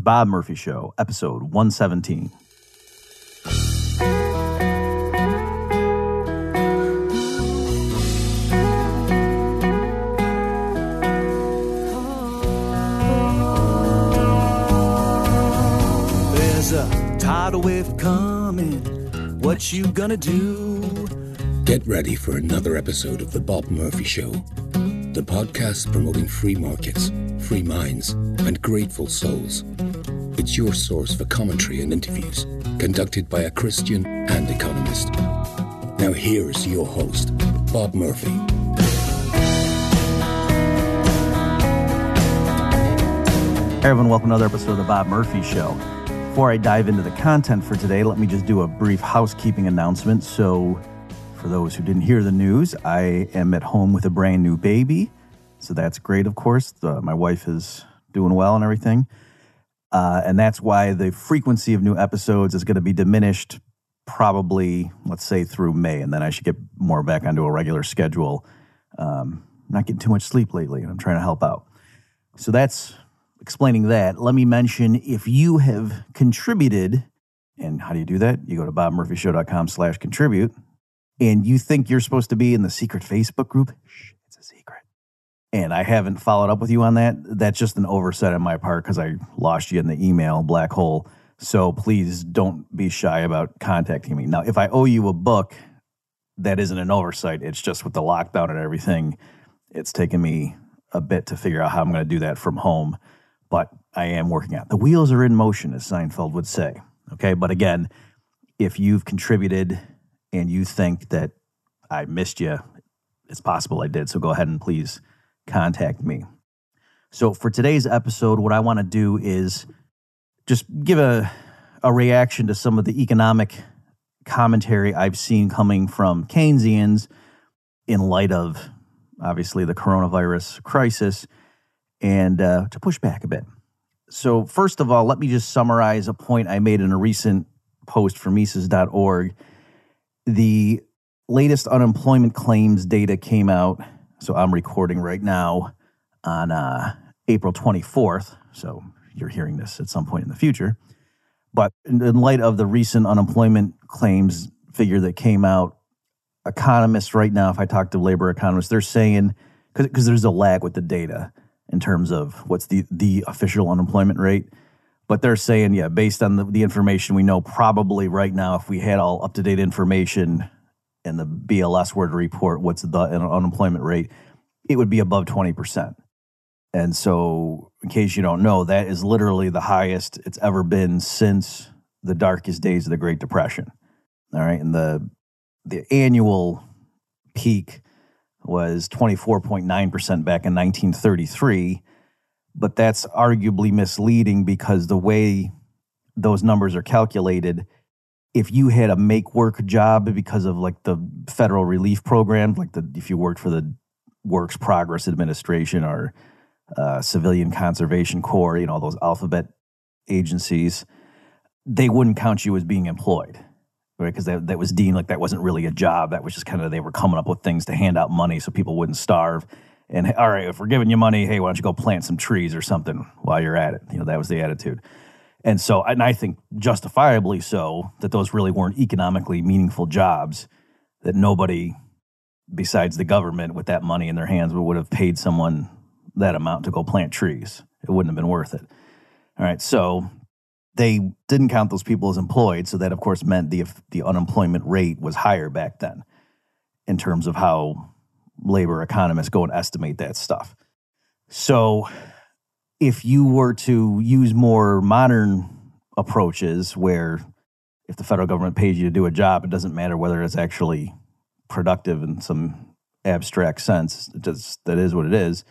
The Bob Murphy Show, episode 117. There's a tidal wave coming. What you gonna do? Get ready for another episode of The Bob Murphy Show, the podcast promoting free markets, free minds, and grateful souls. It's your source for commentary and interviews conducted by a Christian and economist. Now here's your host, Bob Murphy. Hey everyone, welcome to another episode of The Bob Murphy Show. Before I dive into the content for today, let me just do a brief housekeeping announcement. So, for those who didn't hear the news, I am at home with a brand new baby. So that's great, of course. My wife is doing well and everything. And that's why the frequency of new episodes is going to be diminished probably, let's say, through May. And then I should get more back onto a regular schedule. Not getting too much sleep lately. I'm trying to help out. So that's explaining that. Let me mention, if you have contributed, and how do you do that? You go to bobmurphyshow.com/contribute, and you think you're supposed to be in the secret Facebook group. Shh, it's a secret. And I haven't followed up with you on that. That's just an oversight on my part because I lost you in the email black hole. So please don't be shy about contacting me. Now, if I owe you a book, that isn't an oversight. It's just with the lockdown and everything, it's taken me a bit to figure out how I'm going to do that from home. But I am working out. The wheels are in motion, as Seinfeld would say. Okay, but again, if you've contributed and you think that I missed you, it's possible I did. So go ahead and please contact me. So for today's episode, what I want to do is just give a reaction to some of the economic commentary I've seen coming from Keynesians in light of, obviously, the coronavirus crisis, and to push back a bit. So first of all, let me just summarize a point I made in a recent post for Mises.org. The latest unemployment claims data came out, so I'm recording right now on April 24th, so you're hearing this at some point in the future. But in light of the recent unemployment claims figure that came out, economists right now, if I talk to labor economists, they're saying, because there's a lag with the data in terms of what's the official unemployment rate. But they're saying, yeah, based on the information we know, probably right now, if we had all up-to-date information and the BLS were to report what's the unemployment rate, it would be above 20%. And so, in case you don't know, that is literally the highest it's ever been since the darkest days of the Great Depression. All right, and the annual peak was 24.9% back in 1933, but that's arguably misleading because the way those numbers are calculated, if you had a make-work job because of like the federal relief program, like if you worked for the Works Progress Administration or Civilian Conservation Corps, you know, those alphabet agencies, they wouldn't count you as being employed. Right, because that was deemed like that wasn't really a job. That was just kind of, they were coming up with things to hand out money so people wouldn't starve. And all right, if we're giving you money, hey, why don't you go plant some trees or something while you're at it? You know, that was the attitude. And so, and I think justifiably so, that those really weren't economically meaningful jobs, that nobody besides the government with that money in their hands would have paid someone that amount to go plant trees. It wouldn't have been worth it. All right, so they didn't count those people as employed, so that, of course, meant the unemployment rate was higher back then in terms of how labor economists go and estimate that stuff. So if you were to use more modern approaches where if the federal government pays you to do a job, it doesn't matter whether it's actually productive in some abstract sense, that is what it is,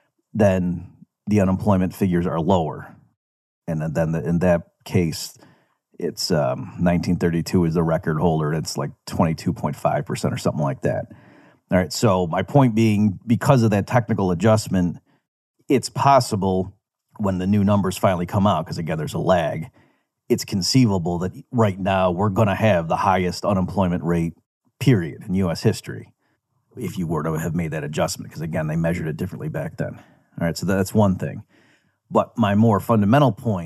then the unemployment figures are lower. And then in that case, it's 1932 is the record holder. It's like 22.5% or something like that. All right. So my point being, because of that technical adjustment, it's possible when the new numbers finally come out, because again, there's a lag, it's conceivable that right now we're going to have the highest unemployment rate, period, in U.S. history, if you were to have made that adjustment, because again, they measured it differently back then. All right. So that's one thing. But my more fundamental point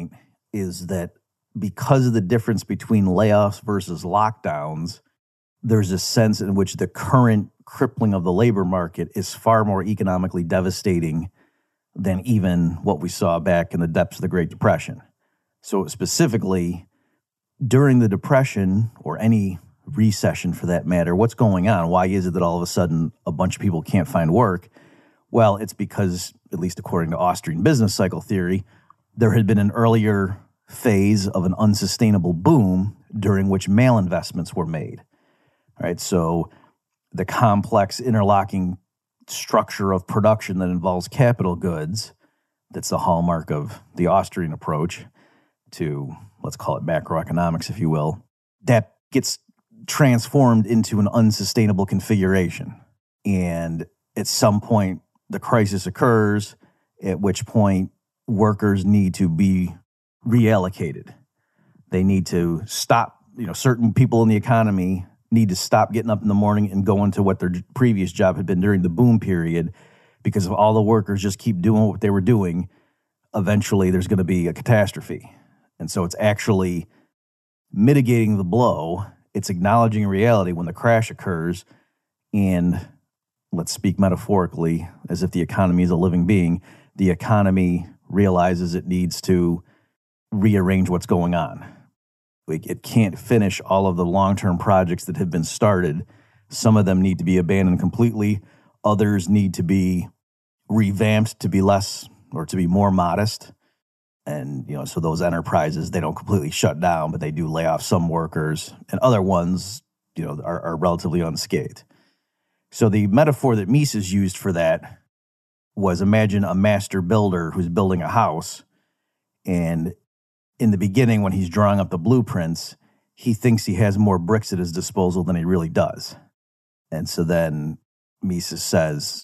is that because of the difference between layoffs versus lockdowns, there's a sense in which the current crippling of the labor market is far more economically devastating than even what we saw back in the depths of the Great Depression. So specifically, during the Depression, or any recession for that matter, what's going on? Why is it that all of a sudden a bunch of people can't find work? Well, it's because, at least according to Austrian business cycle theory, there had been an earlier phase of an unsustainable boom during which malinvestments were made. All right, so the complex interlocking structure of production that involves capital goods, that's the hallmark of the Austrian approach to, let's call it macroeconomics, if you will, that gets transformed into an unsustainable configuration. And at some point, the crisis occurs, at which point workers need to be reallocated. They need to stop, certain people in the economy need to stop getting up in the morning and go into what their previous job had been during the boom period, because if all the workers just keep doing what they were doing, eventually there's going to be a catastrophe. And so it's actually mitigating the blow. It's acknowledging reality when the crash occurs, and let's speak metaphorically as if the economy is a living being. The economy realizes it needs to rearrange what's going on. It can't finish all of the long-term projects that have been started. Some of them need to be abandoned completely. Others need to be revamped to be less, or to be more modest. And, so those enterprises, they don't completely shut down, but they do lay off some workers, and other ones, are relatively unscathed. So the metaphor that Mises used for that was, imagine a master builder who's building a house, and in the beginning, when he's drawing up the blueprints, he thinks he has more bricks at his disposal than he really does. And so then Mises says,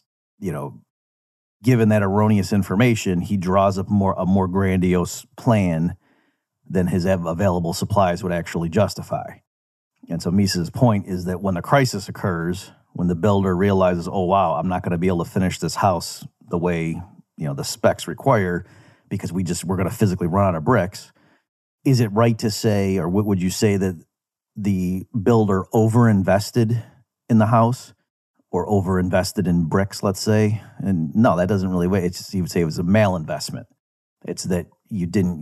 given that erroneous information, he draws up a more grandiose plan than his available supplies would actually justify. And so Mises' point is that when the crisis occurs, when the builder realizes, oh, wow, I'm not going to be able to finish this house the way, the specs require, because we're going to physically run out of bricks, is it right to say, or would you say that the builder overinvested in the house, or overinvested in bricks, let's say? And no, that doesn't really, it's just, you would say it was a malinvestment. It's that you didn't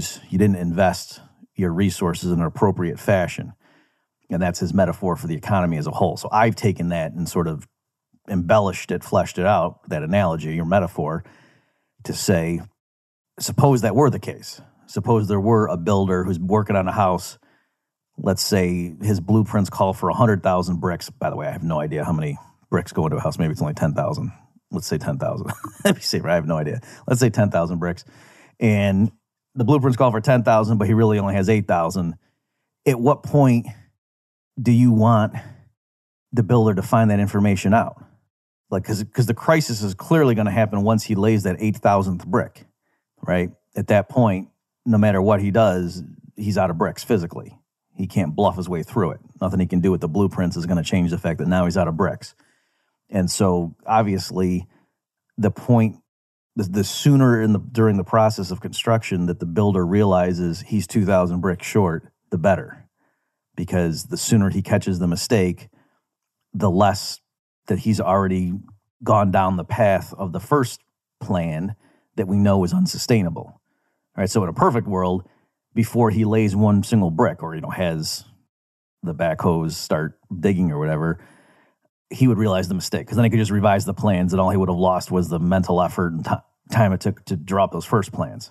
invest your resources in an appropriate fashion. And that's his metaphor for the economy as a whole. So I've taken that and sort of embellished it, fleshed it out, that analogy or metaphor, to say, suppose that were the case. Suppose there were a builder who's working on a house. Let's say his blueprints call for 100,000 bricks. By the way, I have no idea how many bricks go into a house. Maybe it's only 10,000. Let's say 10,000. Let me see. I have no idea. Let's say 10,000 bricks. And the blueprints call for 10,000, but he really only has 8,000. At what point do you want the builder to find that information out? Because the crisis is clearly going to happen once he lays that 8,000th brick, right? At that point, no matter what he does, he's out of bricks physically. He can't bluff his way through it. Nothing he can do with the blueprints is going to change the fact that now he's out of bricks. And so, obviously, the point, the sooner during the process of construction that the builder realizes he's 2,000 bricks short, the better. Because the sooner he catches the mistake, the less that he's already gone down the path of the first plan that we know is unsustainable. All right, so in a perfect world, before he lays one single brick, or has the backhoes start digging or whatever, he would realize the mistake, because then he could just revise the plans, and all he would have lost was the mental effort and time it took to draw up those first plans.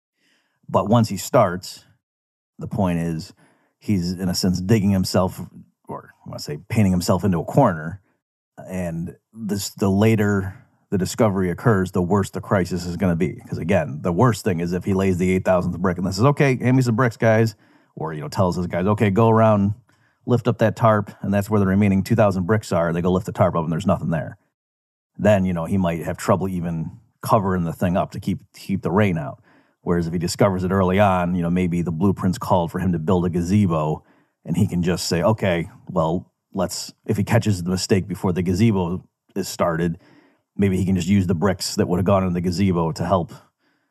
But once he starts, the point is he's, in a sense, digging himself, or I want to say painting himself into a corner, and the later the discovery occurs, the worse the crisis is going to be. Because again, the worst thing is if he lays the 8,000th brick and then says, okay, hand me some bricks, guys. Or, tells his guys, okay, go around, lift up that tarp, and that's where the remaining 2,000 bricks are. They go lift the tarp up and there's nothing there. Then, he might have trouble even covering the thing up to keep the rain out. Whereas if he discovers it early on, maybe the blueprints called for him to build a gazebo, and he can just say, okay, well, if he catches the mistake before the gazebo is started, maybe he can just use the bricks that would have gone in the gazebo to help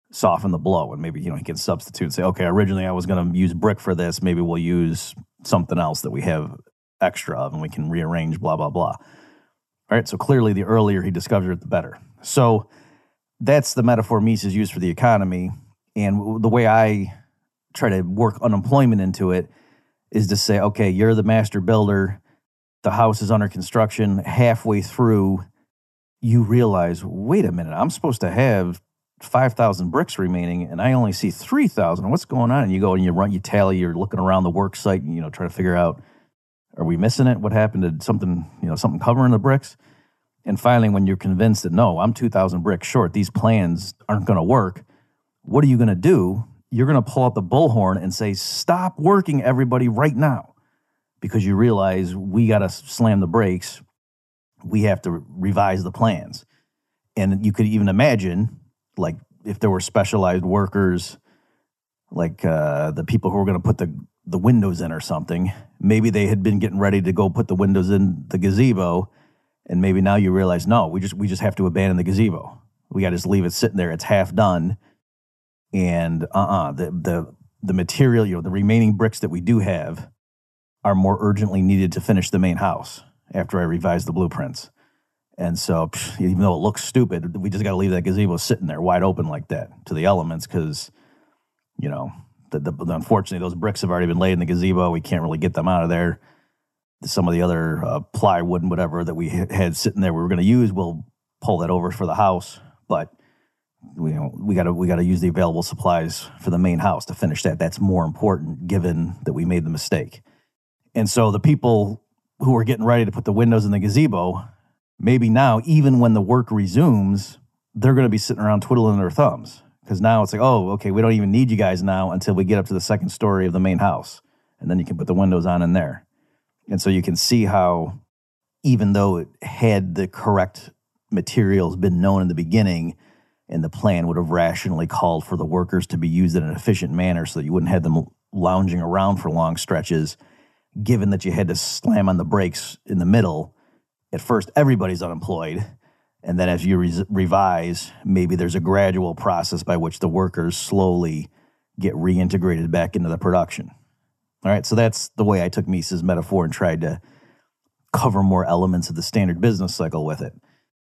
soften the blow. And maybe, he can substitute and say, okay, originally I was going to use brick for this. Maybe we'll use something else that we have extra of and we can rearrange, blah, blah, blah. All right, so clearly the earlier he discovers it, the better. So that's the metaphor Mises used for the economy. And the way I try to work unemployment into it is to say, okay, you're the master builder. The house is under construction. Halfway through, you realize, wait a minute, I'm supposed to have 5,000 bricks remaining, and I only see 3,000. What's going on? And you go and you tally, you're looking around the work site, and, try to figure out, are we missing it? What happened to something covering the bricks? And finally, when you're convinced that, no, I'm 2,000 bricks short, these plans aren't going to work, what are you going to do? You're going to pull out the bullhorn and say, stop working, everybody, right now. Because you realize we got to slam the brakes. We have to revise the plans. And you could even imagine, like, if there were specialized workers, like the people who were going to put the windows in or something, maybe they had been getting ready to go put the windows in the gazebo, and maybe now you realize, no, we just have to abandon the gazebo. We got to just leave it sitting there. It's half done. And the material, the remaining bricks that we do have are more urgently needed to finish the main house after I revise the blueprints. And so, even though it looks stupid, we just got to leave that gazebo sitting there wide open like that to the elements because, unfortunately, those bricks have already been laid in the gazebo. We can't really get them out of there. Some of the other plywood and whatever that we had sitting there we were going to use, we'll pull that over for the house. But we got to use the available supplies for the main house to finish that. That's more important, given that we made the mistake. And so the people who are getting ready to put the windows in the gazebo, maybe now, even when the work resumes, they're going to be sitting around twiddling their thumbs because now it's like, oh, okay, we don't even need you guys now until we get up to the second story of the main house, and then you can put the windows on in there. And so you can see how, even though it had the correct materials been known in the beginning, and the plan would have rationally called for the workers to be used in an efficient manner so that you wouldn't have them lounging around for long stretches, given that you had to slam on the brakes in the middle, at first everybody's unemployed. And then as you revise, maybe there's a gradual process by which the workers slowly get reintegrated back into the production. All right, so that's the way I took Mises' metaphor and tried to cover more elements of the standard business cycle with it.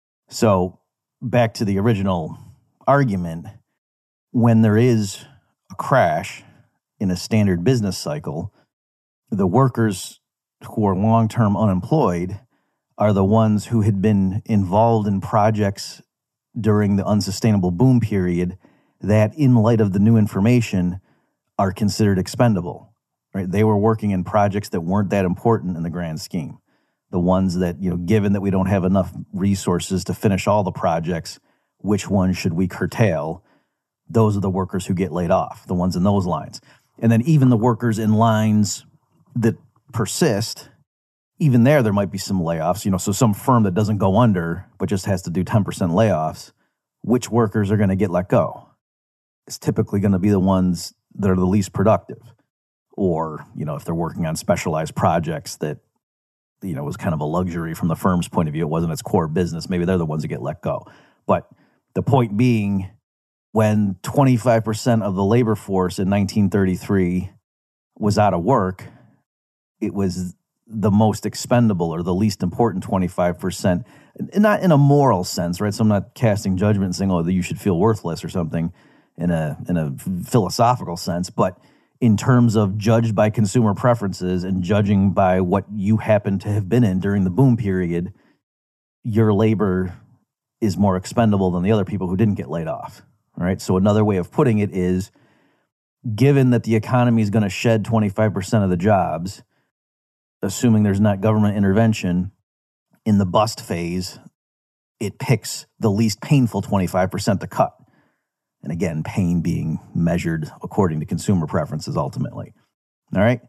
So back to the original argument, when there is a crash in a standard business cycle, the workers who are long-term unemployed are the ones who had been involved in projects during the unsustainable boom period that, in light of the new information, are considered expendable. Right? They were working in projects that weren't that important in the grand scheme. The ones that, given that we don't have enough resources to finish all the projects, which ones should we curtail? Those are the workers who get laid off, the ones in those lines. And then even the workers in lines that persist, even there might be some layoffs. So some firm that doesn't go under, but just has to do 10% layoffs, which workers are going to get let go? It's typically going to be the ones that are the least productive. Or, if they're working on specialized projects that, was kind of a luxury from the firm's point of view, it wasn't its core business, maybe they're the ones that get let go. But the point being, when 25% of the labor force in 1933 was out of work, it was the most expendable or the least important 25%, not in a moral sense, right? So I'm not casting judgment and saying, oh, that you should feel worthless or something in a philosophical sense, but in terms of judged by consumer preferences and judging by what you happen to have been in during the boom period, your labor is more expendable than the other people who didn't get laid off, right? So another way of putting it is, given that the economy is going to shed 25% of the jobs, assuming there's not government intervention, in the bust phase, it picks the least painful 25% to cut. And again, pain being measured according to consumer preferences ultimately. All right?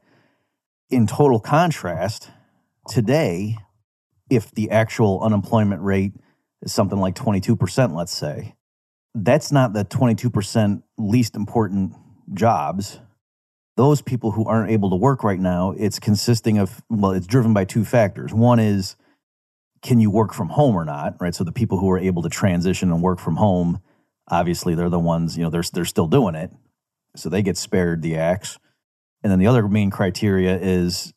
In total contrast, today, if the actual unemployment rate is something like 22%, let's say, that's not the 22% least important jobs. Those people who aren't able to work right now, it's consisting of, it's driven by two factors. One is, can you work from home or not, right? So the people who are able to transition and work from home Obviously, they're the ones, they're still doing it. So they get spared the axe. And then the other main criterion is,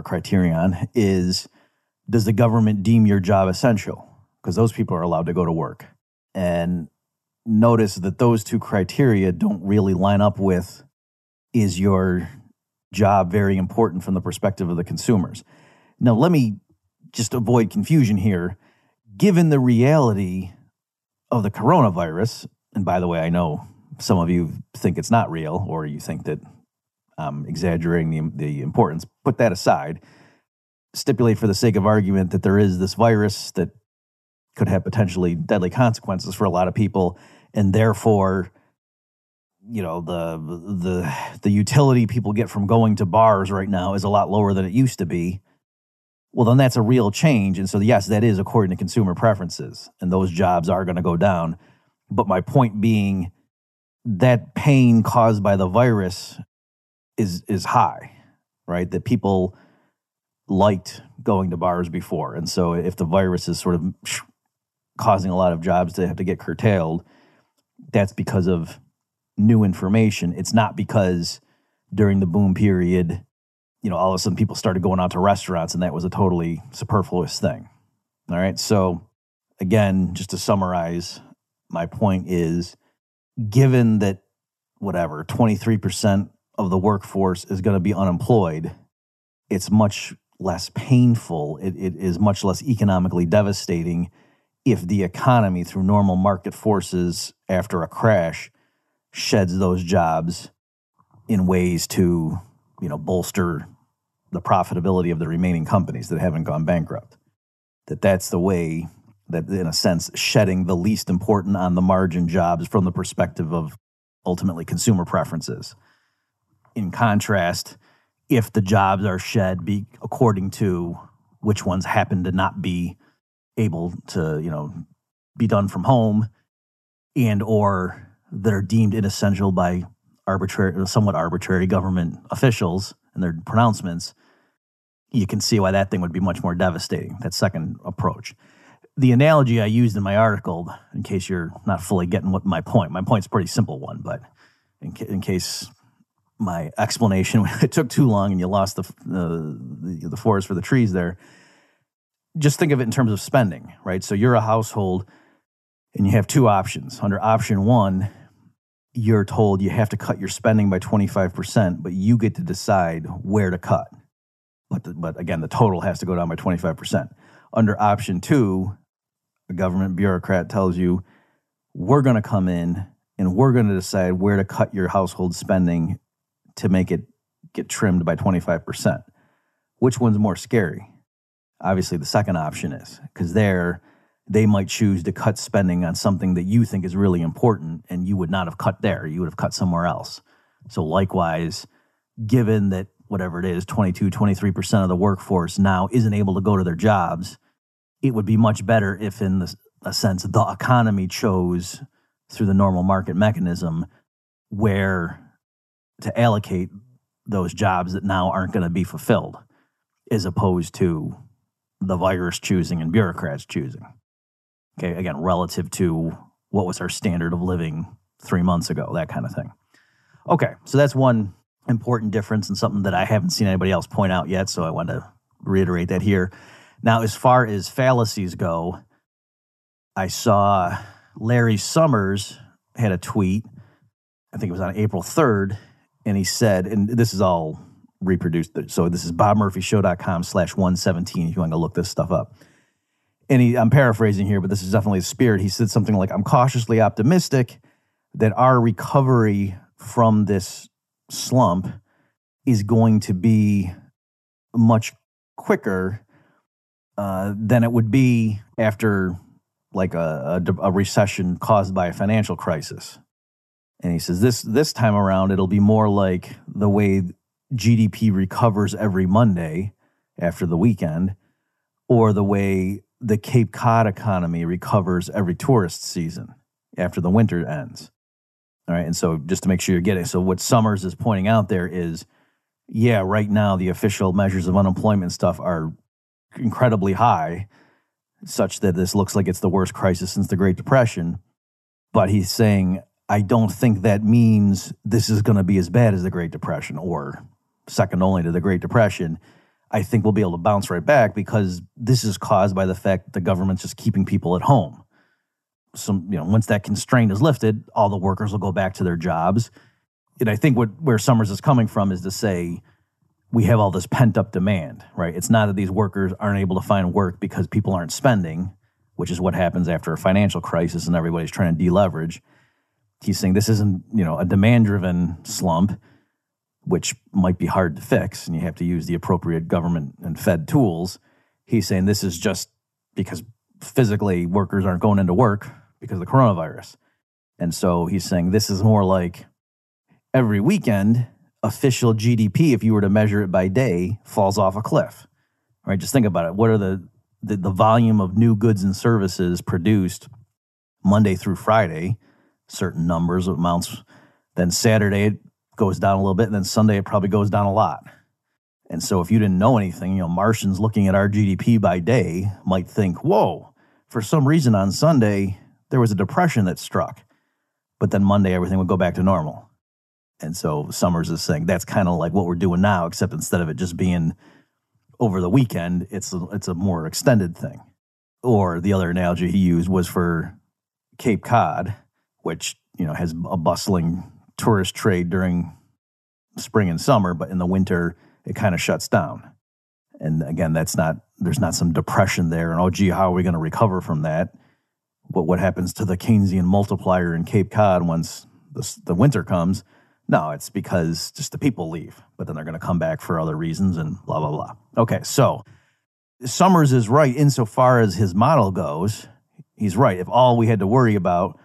does the government deem your job essential? Because those people are allowed to go to work. And notice that those two criteria don't really line up with, is your job very important from the perspective of the consumers? Now, let me just avoid confusion here. Given the reality of the coronavirus, and by the way, I know some of you think it's not real, or you think that I'm exaggerating the importance. Put that aside. Stipulate for the sake of argument that there is this virus that could have potentially deadly consequences for a lot of people, and therefore, the utility people get from going to bars right now is a lot lower than it used to be. Well, then that's a real change. And so, yes, that is according to consumer preferences, and those jobs are going to go down. But my point being, that pain caused by the virus is high, right? That people liked going to bars before. And so if the virus is sort of causing a lot of jobs to have to get curtailed, that's because of new information. It's not because during the boom period, all of a sudden people started going out to restaurants and that was a totally superfluous thing. All right. So again, just to summarize, my point is, given that 23% of the workforce is going to be unemployed, it's much less painful. It is much less economically devastating if the economy, through normal market forces after a crash, sheds those jobs in ways to, bolster the profitability of the remaining companies that haven't gone bankrupt. That's the way that, in a sense, shedding the least important on the margin jobs from the perspective of ultimately consumer preferences. In contrast, if the jobs are shed according to which ones happen to not be able to, be done from home, and or that are deemed inessential by somewhat arbitrary government officials and their pronouncements, you can see why that thing would be much more devastating, that second approach. The analogy I used in my article, in case you're not fully getting what my point's a pretty simple one, but in case my explanation, it took too long and you lost the forest for the trees there, just think of it in terms of spending, right? So you're a household and you have two options. Under option one, you're told you have to cut your spending by 25%, but you get to decide where to cut. But again, the total has to go down by 25%. Under option two, a government bureaucrat tells you, we're going to come in and we're going to decide where to cut your household spending to make it get trimmed by 25%. Which one's more scary? Obviously, the second option is, because they might choose to cut spending on something that you think is really important, and you would not have cut there. You would have cut somewhere else. So likewise, given that whatever it is, 22, 23% of the workforce now isn't able to go to their jobs, it would be much better if, in a sense, the economy chose, through the normal market mechanism, where to allocate those jobs that now aren't going to be fulfilled, as opposed to the virus choosing and bureaucrats choosing. Okay, again, relative to what was our standard of living 3 months ago, that kind of thing. Okay, so that's one important difference and something that I haven't seen anybody else point out yet, so I want to reiterate that here. Now, as far as fallacies go, I saw Larry Summers had a tweet, I think it was on April 3rd, and he said, and this is all reproduced, so this is bobmurphyshow.com/117 if you want to look this stuff up. And I'm paraphrasing here, but this is definitely the spirit. He said something like, I'm cautiously optimistic that our recovery from this slump is going to be much quicker than it would be after like a recession caused by a financial crisis. And he says this time around, it'll be more like the way GDP recovers every Monday after the weekend, or the way the Cape Cod economy recovers every tourist season after the winter ends. All right, and so just to make sure you're getting, so what Summers is pointing out there is, yeah, right now the official measures of unemployment stuff are incredibly high, such that this looks like it's the worst crisis since the Great Depression. But he's saying, I don't think that means this is going to be as bad as the Great Depression or second only to the Great Depression. I think we'll be able to bounce right back because this is caused by the fact that the government's just keeping people at home. Once that constraint is lifted, all the workers will go back to their jobs. And I think where Summers is coming from is to say we have all this pent-up demand, right? It's not that these workers aren't able to find work because people aren't spending, which is what happens after a financial crisis and everybody's trying to deleverage. He's saying this isn't, a demand-driven slump, which might be hard to fix, and you have to use the appropriate government and Fed tools. He's saying this is just because physically workers aren't going into work because of the coronavirus. And so he's saying this is more like every weekend, official GDP, if you were to measure it by day, falls off a cliff, right? Just think about it. What are the volume of new goods and services produced Monday through Friday, certain numbers of amounts. Then Saturday it goes down a little bit, and then Sunday it probably goes down a lot. And so if you didn't know anything, Martians looking at our GDP by day might think, whoa, for some reason on Sunday there was a depression that struck. But then Monday everything would go back to normal. And so Summers is saying that's kind of like what we're doing now, except instead of it just being over the weekend, it's a more extended thing. Or the other analogy he used was for Cape Cod, which has a bustling tourist trade during spring and summer, but in the winter it kind of shuts down. And again, there's not some depression there, and oh gee, how are we going to recover from that? What happens to the Keynesian multiplier in Cape Cod once the winter comes? No, it's because just the people leave, but then they're going to come back for other reasons and blah, blah, blah. Okay, so Summers is right insofar as his model goes. He's right. If all we had to worry about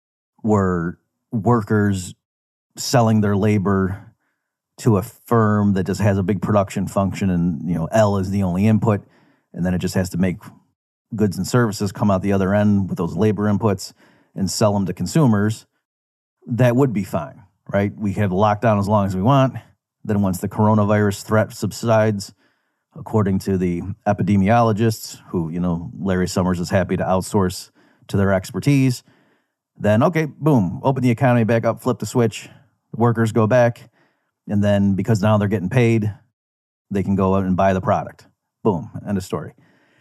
were workers selling their labor to a firm that just has a big production function and, L is the only input, and then it just has to make goods and services come out the other end with those labor inputs and sell them to consumers, that would be fine. Right? We have lockdown as long as we want. Then once the coronavirus threat subsides, according to the epidemiologists, who, Larry Summers is happy to outsource to their expertise, then, okay, boom, open the economy back up, flip the switch, the workers go back, and then because now they're getting paid, they can go out and buy the product. Boom, end of story.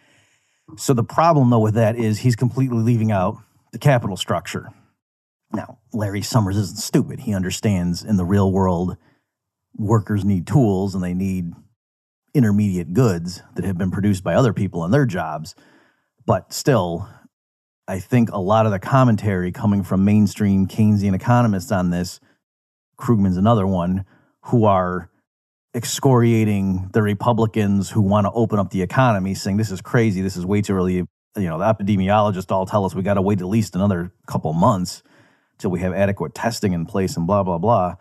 So the problem, though, with that is he's completely leaving out the capital structure. Now, Larry Summers isn't stupid. He understands in the real world, workers need tools and they need intermediate goods that have been produced by other people in their jobs. But still, I think a lot of the commentary coming from mainstream Keynesian economists on this, Krugman's another one, who are excoriating the Republicans who want to open up the economy, saying this is crazy, this is way too early. The epidemiologists all tell us we got to wait at least another couple months till we have adequate testing in place and blah, blah, blah.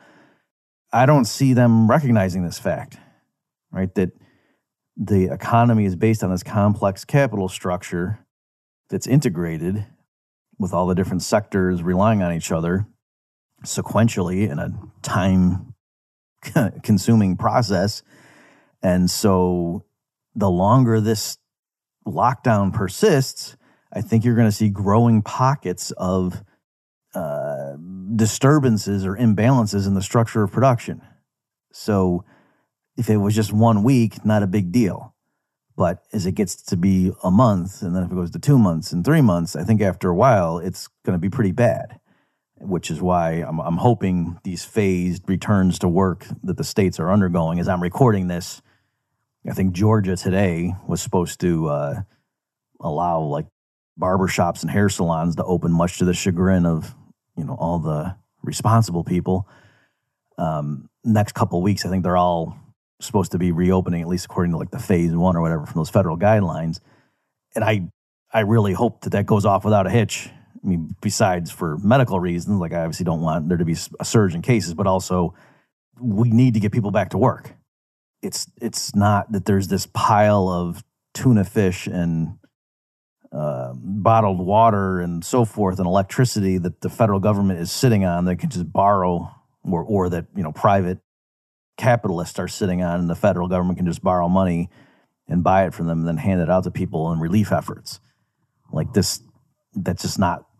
I don't see them recognizing this fact, right? That the economy is based on this complex capital structure that's integrated with all the different sectors relying on each other sequentially in a time-consuming process. And so the longer this lockdown persists, I think you're going to see growing pockets of disturbances or imbalances in the structure of production. So if it was just 1 week, not a big deal. But as it gets to be a month, and then if it goes to 2 months and 3 months, I think after a while, it's going to be pretty bad, which is why I'm hoping these phased returns to work that the states are undergoing. As I'm recording this, I think Georgia today was supposed to allow like barbershops and hair salons to open, much to the chagrin of all the responsible people. Next couple of weeks, I think they're all supposed to be reopening, at least according to like the phase 1 or whatever from those federal guidelines. And I really hope that goes off without a hitch. I mean, besides for medical reasons, like I obviously don't want there to be a surge in cases, but also we need to get people back to work. It's not that there's this pile of tuna fish and bottled water and so forth and electricity that the federal government is sitting on that can just borrow or that private capitalists are sitting on, and the federal government can just borrow money and buy it from them and then hand it out to people in relief efforts. Like this, that's just not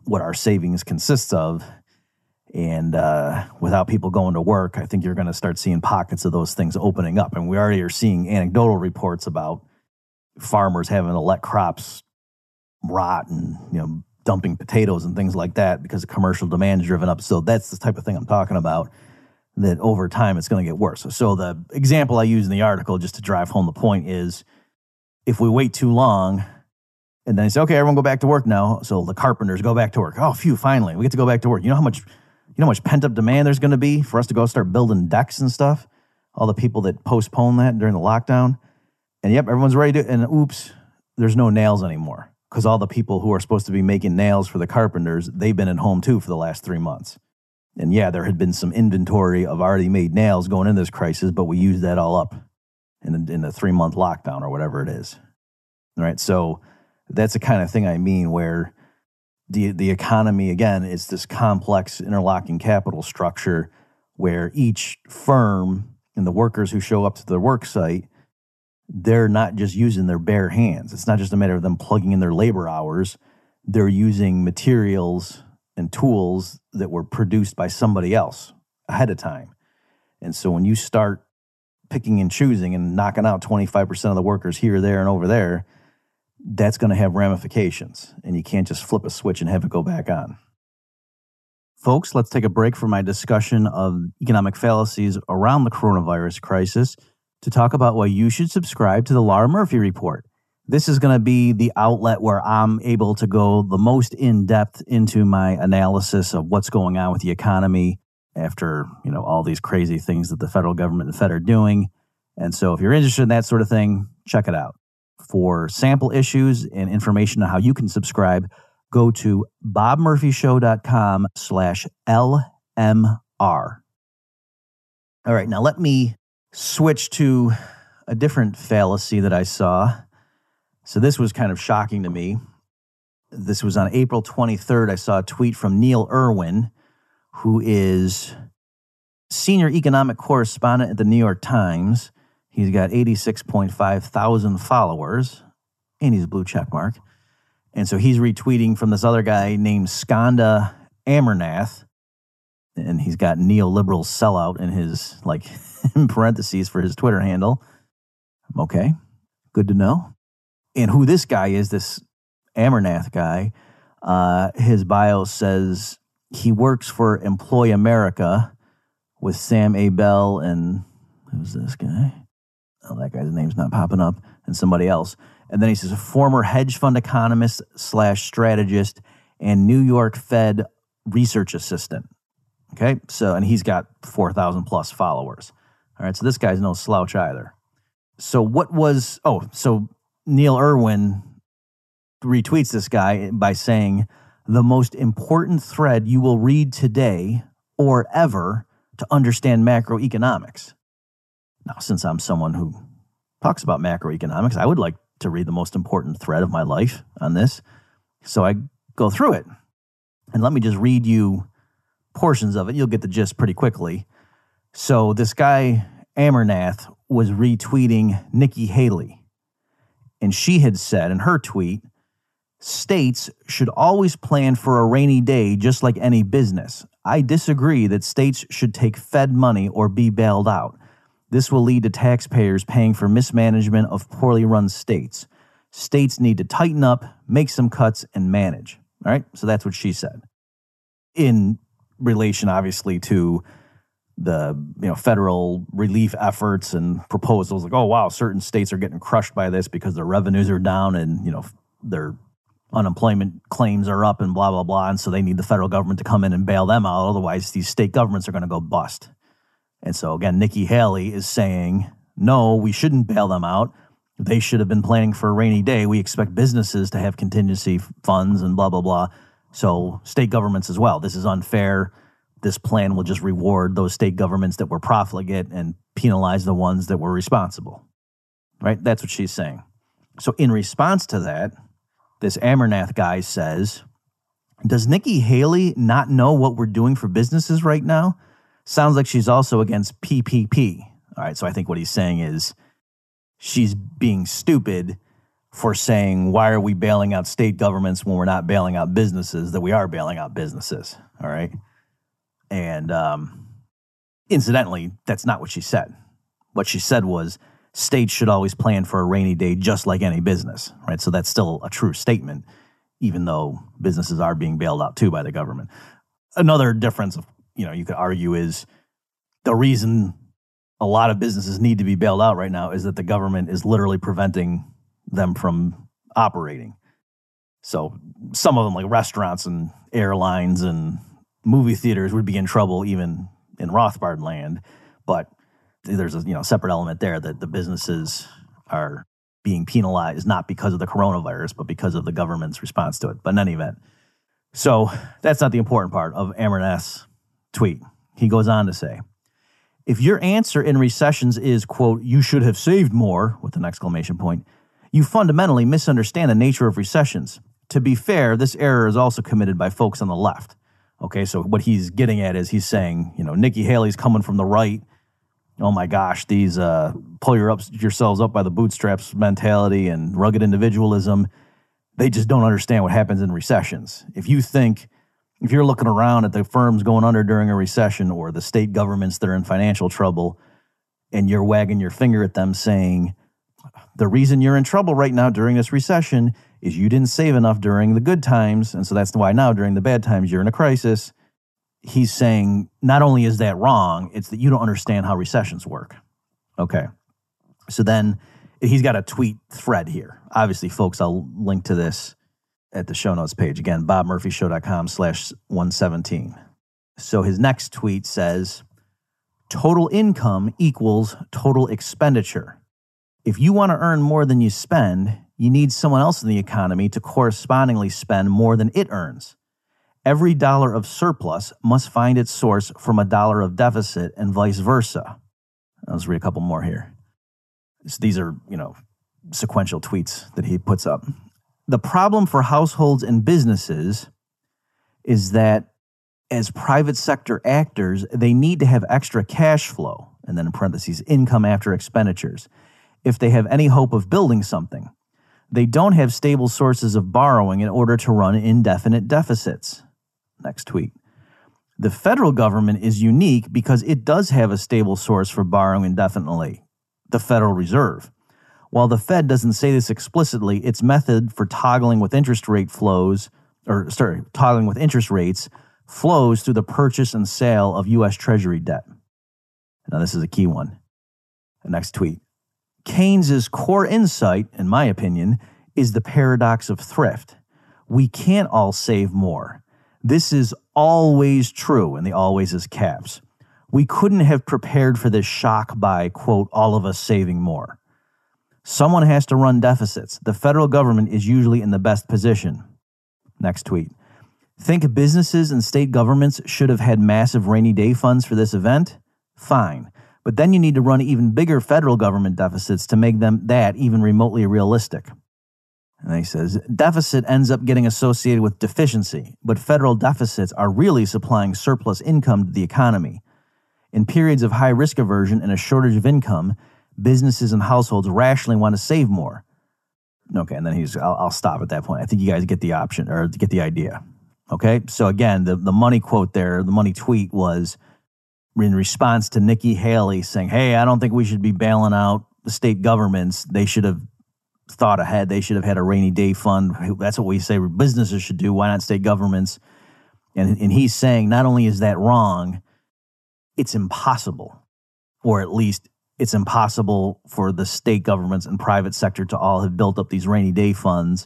what our savings consists of. And without people going to work, I think you're going to start seeing pockets of those things opening up. And we already are seeing anecdotal reports about farmers having to let crops rot and, dumping potatoes and things like that because the commercial demand is driven up. So that's the type of thing I'm talking about, that over time it's going to get worse. So the example I use in the article, just to drive home the point, is if we wait too long and then say, okay, everyone go back to work now. So the carpenters go back to work. Oh, phew, finally, we get to go back to work. You know how much pent-up demand there's going to be for us to go start building decks and stuff? All the people that postponed that during the lockdown. And yep, everyone's ready to, and oops, there's no nails anymore. Because all the people who are supposed to be making nails for the carpenters, they've been at home too for the last 3 months. And yeah, there had been some inventory of already made nails going into this crisis, but we used that all up in the 3-month lockdown or whatever it is. All right, so that's the kind of thing I mean, where the economy, again, is this complex interlocking capital structure where each firm and the workers who show up to their work site, they're not just using their bare hands. It's not just a matter of them plugging in their labor hours. They're using materials and tools that were produced by somebody else ahead of time. And so when you start picking and choosing and knocking out 25% of the workers here, there, and over there, that's going to have ramifications. And you can't just flip a switch and have it go back on. Folks, let's take a break from my discussion of economic fallacies around the coronavirus crisis to talk about why you should subscribe to the Laura Murphy Report. This is going to be the outlet where I'm able to go the most in-depth into my analysis of what's going on with the economy after, all these crazy things that the federal government and the Fed are doing. And so if you're interested in that sort of thing, check it out. For sample issues and information on how you can subscribe, go to bobmurphyshow.com/LMR. All right, now let me switch to a different fallacy that I saw. So this was kind of shocking to me. This was on April 23rd. I saw a tweet from Neil Irwin, who is senior economic correspondent at the New York Times. He's got 86.5 thousand followers, and he's a blue check mark. And so he's retweeting from this other guy named Skanda Amarnath, and he's got neoliberal sellout in his, in parentheses for his Twitter handle. Okay, good to know. And who this guy is, this Amarnath guy, his bio says he works for Employ America with Sam Abell and who's this guy? Oh, that guy's name's not popping up, and somebody else. And then he says a former hedge fund economist / strategist and New York Fed research assistant. Okay, so, and he's got 4,000 plus followers. All right, so this guy's no slouch either. So so Neil Irwin retweets this guy by saying, the most important thread you will read today or ever to understand macroeconomics. Now, since I'm someone who talks about macroeconomics, I would like to read the most important thread of my life on this. So I go through it. And let me just read you portions of it. You'll get the gist pretty quickly. So this guy, Amarnath, was retweeting Nikki Haley. And she had said in her tweet, states should always plan for a rainy day just like any business. I disagree that states should take Fed money or be bailed out. This will lead to taxpayers paying for mismanagement of poorly run states. States need to tighten up, make some cuts, and manage. All right? So that's what she said. In relation, obviously, to the federal relief efforts and proposals, like, oh, wow, certain states are getting crushed by this because their revenues are down and, their unemployment claims are up and blah, blah, blah. And so they need the federal government to come in and bail them out. Otherwise, these state governments are going to go bust. And so, again, Nikki Haley is saying, no, we shouldn't bail them out. They should have been planning for a rainy day. We expect businesses to have contingency funds and blah, blah, blah. So state governments as well. This is unfair. This plan will just reward those state governments that were profligate and penalize the ones that were responsible. Right? That's what she's saying. So in response to that, this Amarnath guy says, does Nikki Haley not know what we're doing for businesses right now? Sounds like she's also against PPP. All right, so I think what he's saying is she's being stupid for saying, why are we bailing out state governments when we're not bailing out businesses, that we are bailing out businesses, all right? And incidentally, that's not what she said. What she said was, states should always plan for a rainy day just like any business, right? So that's still a true statement, even though businesses are being bailed out too by the government. Another difference, you could argue, is the reason a lot of businesses need to be bailed out right now is that the government is literally preventing them from operating. So some of them, like restaurants and airlines and movie theaters, would be in trouble even in Rothbard land. But there's a separate element there that the businesses are being penalized not because of the coronavirus, but because of the government's response to it. But in any event, so that's not the important part of Amron-F's tweet. He goes on to say, if your answer in recessions is, quote, you should have saved more, with an exclamation point, you fundamentally misunderstand the nature of recessions. To be fair, this error is also committed by folks on the left. Okay, so what he's getting at is he's saying, Nikki Haley's coming from the right. Oh my gosh, these pull yourselves up by the bootstraps mentality and rugged individualism. They just don't understand what happens in recessions. If you're looking around at the firms going under during a recession or the state governments that are in financial trouble and you're wagging your finger at them saying, the reason you're in trouble right now during this recession is you didn't save enough during the good times, and so that's why now during the bad times you're in a crisis. He's saying not only is that wrong, it's that you don't understand how recessions work. Okay. So then he's got a tweet thread here. Obviously, folks, I'll link to this at the show notes page. Again, bobmurphyshow.com/117. So his next tweet says, total income equals total expenditure. If you want to earn more than you spend, you need someone else in the economy to correspondingly spend more than it earns. Every dollar of surplus must find its source from a dollar of deficit and vice versa. Let's read a couple more here. These are, sequential tweets that he puts up. The problem for households and businesses is that as private sector actors, they need to have extra cash flow, and then in parentheses, income after expenditures, if they have any hope of building something. They don't have stable sources of borrowing in order to run indefinite deficits. Next tweet. The federal government is unique because it does have a stable source for borrowing indefinitely, the Federal Reserve. While the Fed doesn't say this explicitly, its method for toggling with interest rates flows through the purchase and sale of U.S. Treasury debt. Now, this is a key one. The next tweet. Keynes's core insight, in my opinion, is the paradox of thrift. We can't all save more. This is always true, and the always is caps. We couldn't have prepared for this shock by, quote, all of us saving more. Someone has to run deficits. The federal government is usually in the best position. Next tweet. Think businesses and state governments should have had massive rainy day funds for this event? Fine. But then you need to run even bigger federal government deficits to make them that even remotely realistic. And he says, deficit ends up getting associated with deficiency, but federal deficits are really supplying surplus income to the economy. In periods of high risk aversion and a shortage of income, businesses and households rationally want to save more. Okay, and then I'll stop at that point. I think you guys get the option, or get the idea. Okay, so again, the money quote there, the money tweet was in response to Nikki Haley saying, hey, I don't think we should be bailing out the state governments. They should have thought ahead. They should have had a rainy day fund. That's what we say businesses should do. Why not state governments? And he's saying not only is that wrong, it's impossible, or at least it's impossible for the state governments and private sector to all have built up these rainy day funds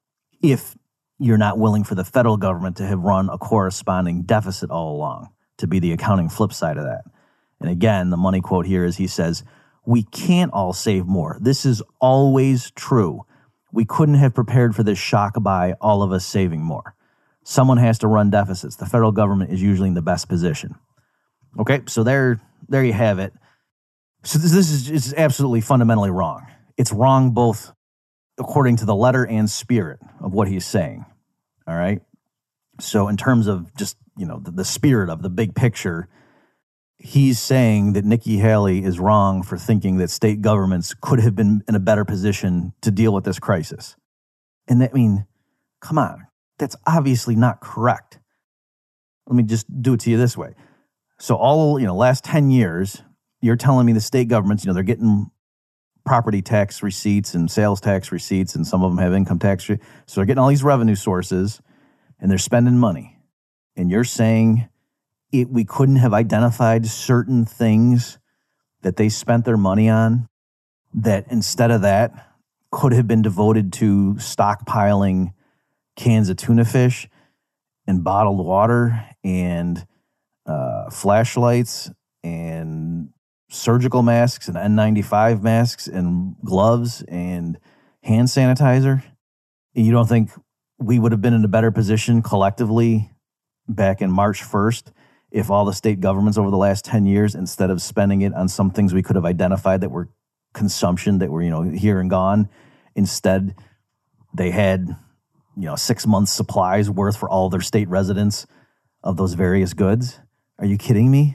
if you're not willing for the federal government to have run a corresponding deficit all along, to be the accounting flip side of that. And again, the money quote here is he says, we can't all save more. This is always true. We couldn't have prepared for this shock by all of us saving more. Someone has to run deficits. The federal government is usually in the best position. Okay, so there you have it. So this is absolutely fundamentally wrong. It's wrong both according to the letter and spirit of what he's saying. All right? So in terms of just, the spirit of the big picture, he's saying that Nikki Haley is wrong for thinking that state governments could have been in a better position to deal with this crisis. And that, I mean, come on, that's obviously not correct. Let me just do it to you this way. So last 10 years, you're telling me the state governments, they're getting property tax receipts and sales tax receipts, and some of them have income tax. So they're getting all these revenue sources, and they're spending money. And you're saying we couldn't have identified certain things that they spent their money on that instead of that could have been devoted to stockpiling cans of tuna fish and bottled water and flashlights and surgical masks and N95 masks and gloves and hand sanitizer. And you don't think we would have been in a better position collectively back in March 1st if all the state governments over the last 10 years, instead of spending it on some things we could have identified that were consumption, that were, here and gone, instead they had, 6 months supplies worth for all their state residents of those various goods? Are you kidding me?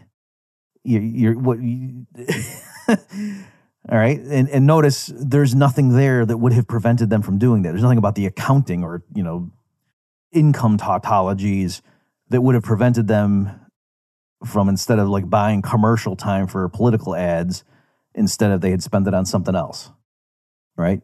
All right. And notice there's nothing there that would have prevented them from doing that. There's nothing about the accounting or, income tautologies that would have prevented them from, instead of like buying commercial time for political ads, instead of they had spent it on something else, right?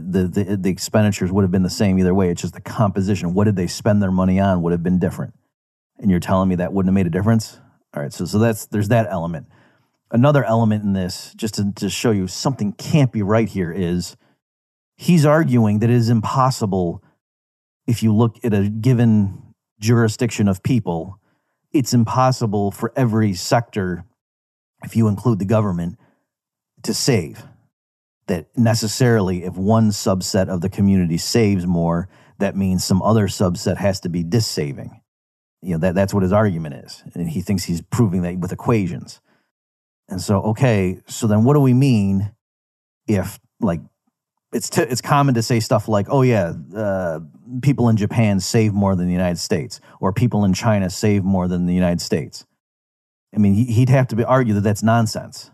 The expenditures would have been the same either way. It's just the composition. What did they spend their money on would have been different. And you're telling me that wouldn't have made a difference? All right, so there's that element. Another element in this, just to show you something can't be right here, is he's arguing that it is impossible, if you look at a given jurisdiction of people, it's impossible for every sector, if you include the government, to save. That necessarily, if one subset of the community saves more, that means some other subset has to be dissaving. That's what his argument is. And he thinks he's proving that with equations. And so, okay, so then what do we mean if, like, it's common to say stuff like, oh yeah, people in Japan save more than the United States, or people in China save more than the United States. I mean, he'd have to argue that that's nonsense.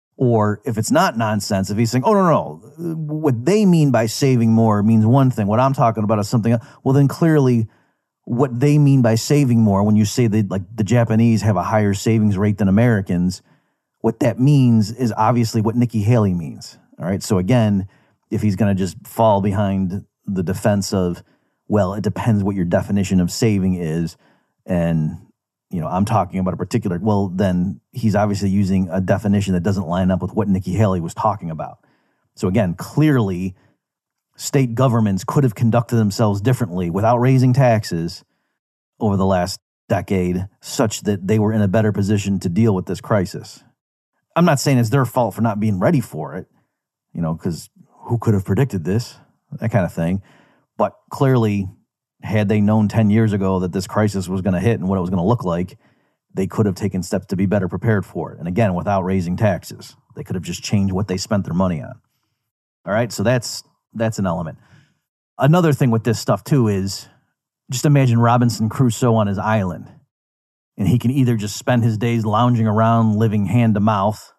Or if it's not nonsense, if he's saying, oh, no, what they mean by saving more means one thing, what I'm talking about is something else, well, then clearly what they mean by saving more, when you say that, like, the Japanese have a higher savings rate than Americans, what that means is obviously what Nikki Haley means. All right. So again, if he's going to just fall behind the defense of, well, it depends what your definition of saving is, and, I'm talking about a particular, well, then he's obviously using a definition that doesn't line up with what Nikki Haley was talking about. So again, clearly, state governments could have conducted themselves differently without raising taxes over the last decade, such that they were in a better position to deal with this crisis. I'm not saying it's their fault for not being ready for it, because who could have predicted this, that kind of thing. But clearly, had they known 10 years ago that this crisis was going to hit and what it was going to look like, they could have taken steps to be better prepared for it. And again, without raising taxes, they could have just changed what they spent their money on. All right, so that's an element. Another thing with this stuff too is, just imagine Robinson Crusoe on his island, and he can either just spend his days lounging around, living hand to mouth,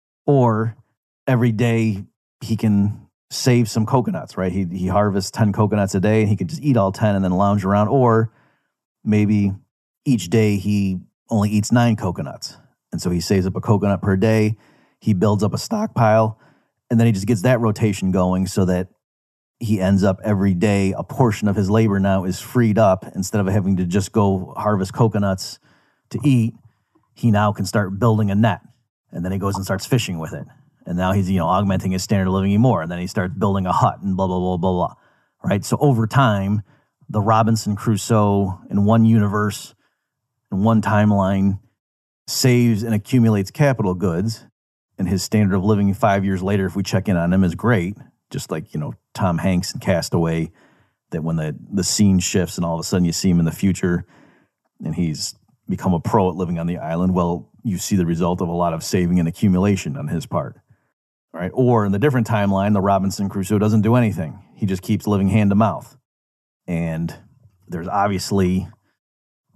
or every day he can save some coconuts, right? He harvests 10 coconuts a day, and he can just eat all 10 and then lounge around. Or maybe each day he only eats 9 coconuts, and so he saves up a coconut per day. He builds up a stockpile, and then he just gets that rotation going so that he ends up every day, a portion of his labor now is freed up. Instead of having to just go harvest coconuts to eat, he now can start building a net, and then he goes and starts fishing with it. And now he's, augmenting his standard of living even more. And then he starts building a hut and blah, blah, blah, blah, blah. Right? So over time, the Robinson Crusoe in one universe, in one timeline, saves and accumulates capital goods. And his standard of living 5 years later, if we check in on him, is great. Just like, Tom Hanks in Castaway, that when the scene shifts and all of a sudden you see him in the future and he's become a pro at living on the island, well, you see the result of a lot of saving and accumulation on his part. Right? Or in the different timeline, the Robinson Crusoe doesn't do anything. He just keeps living hand to mouth. And there's obviously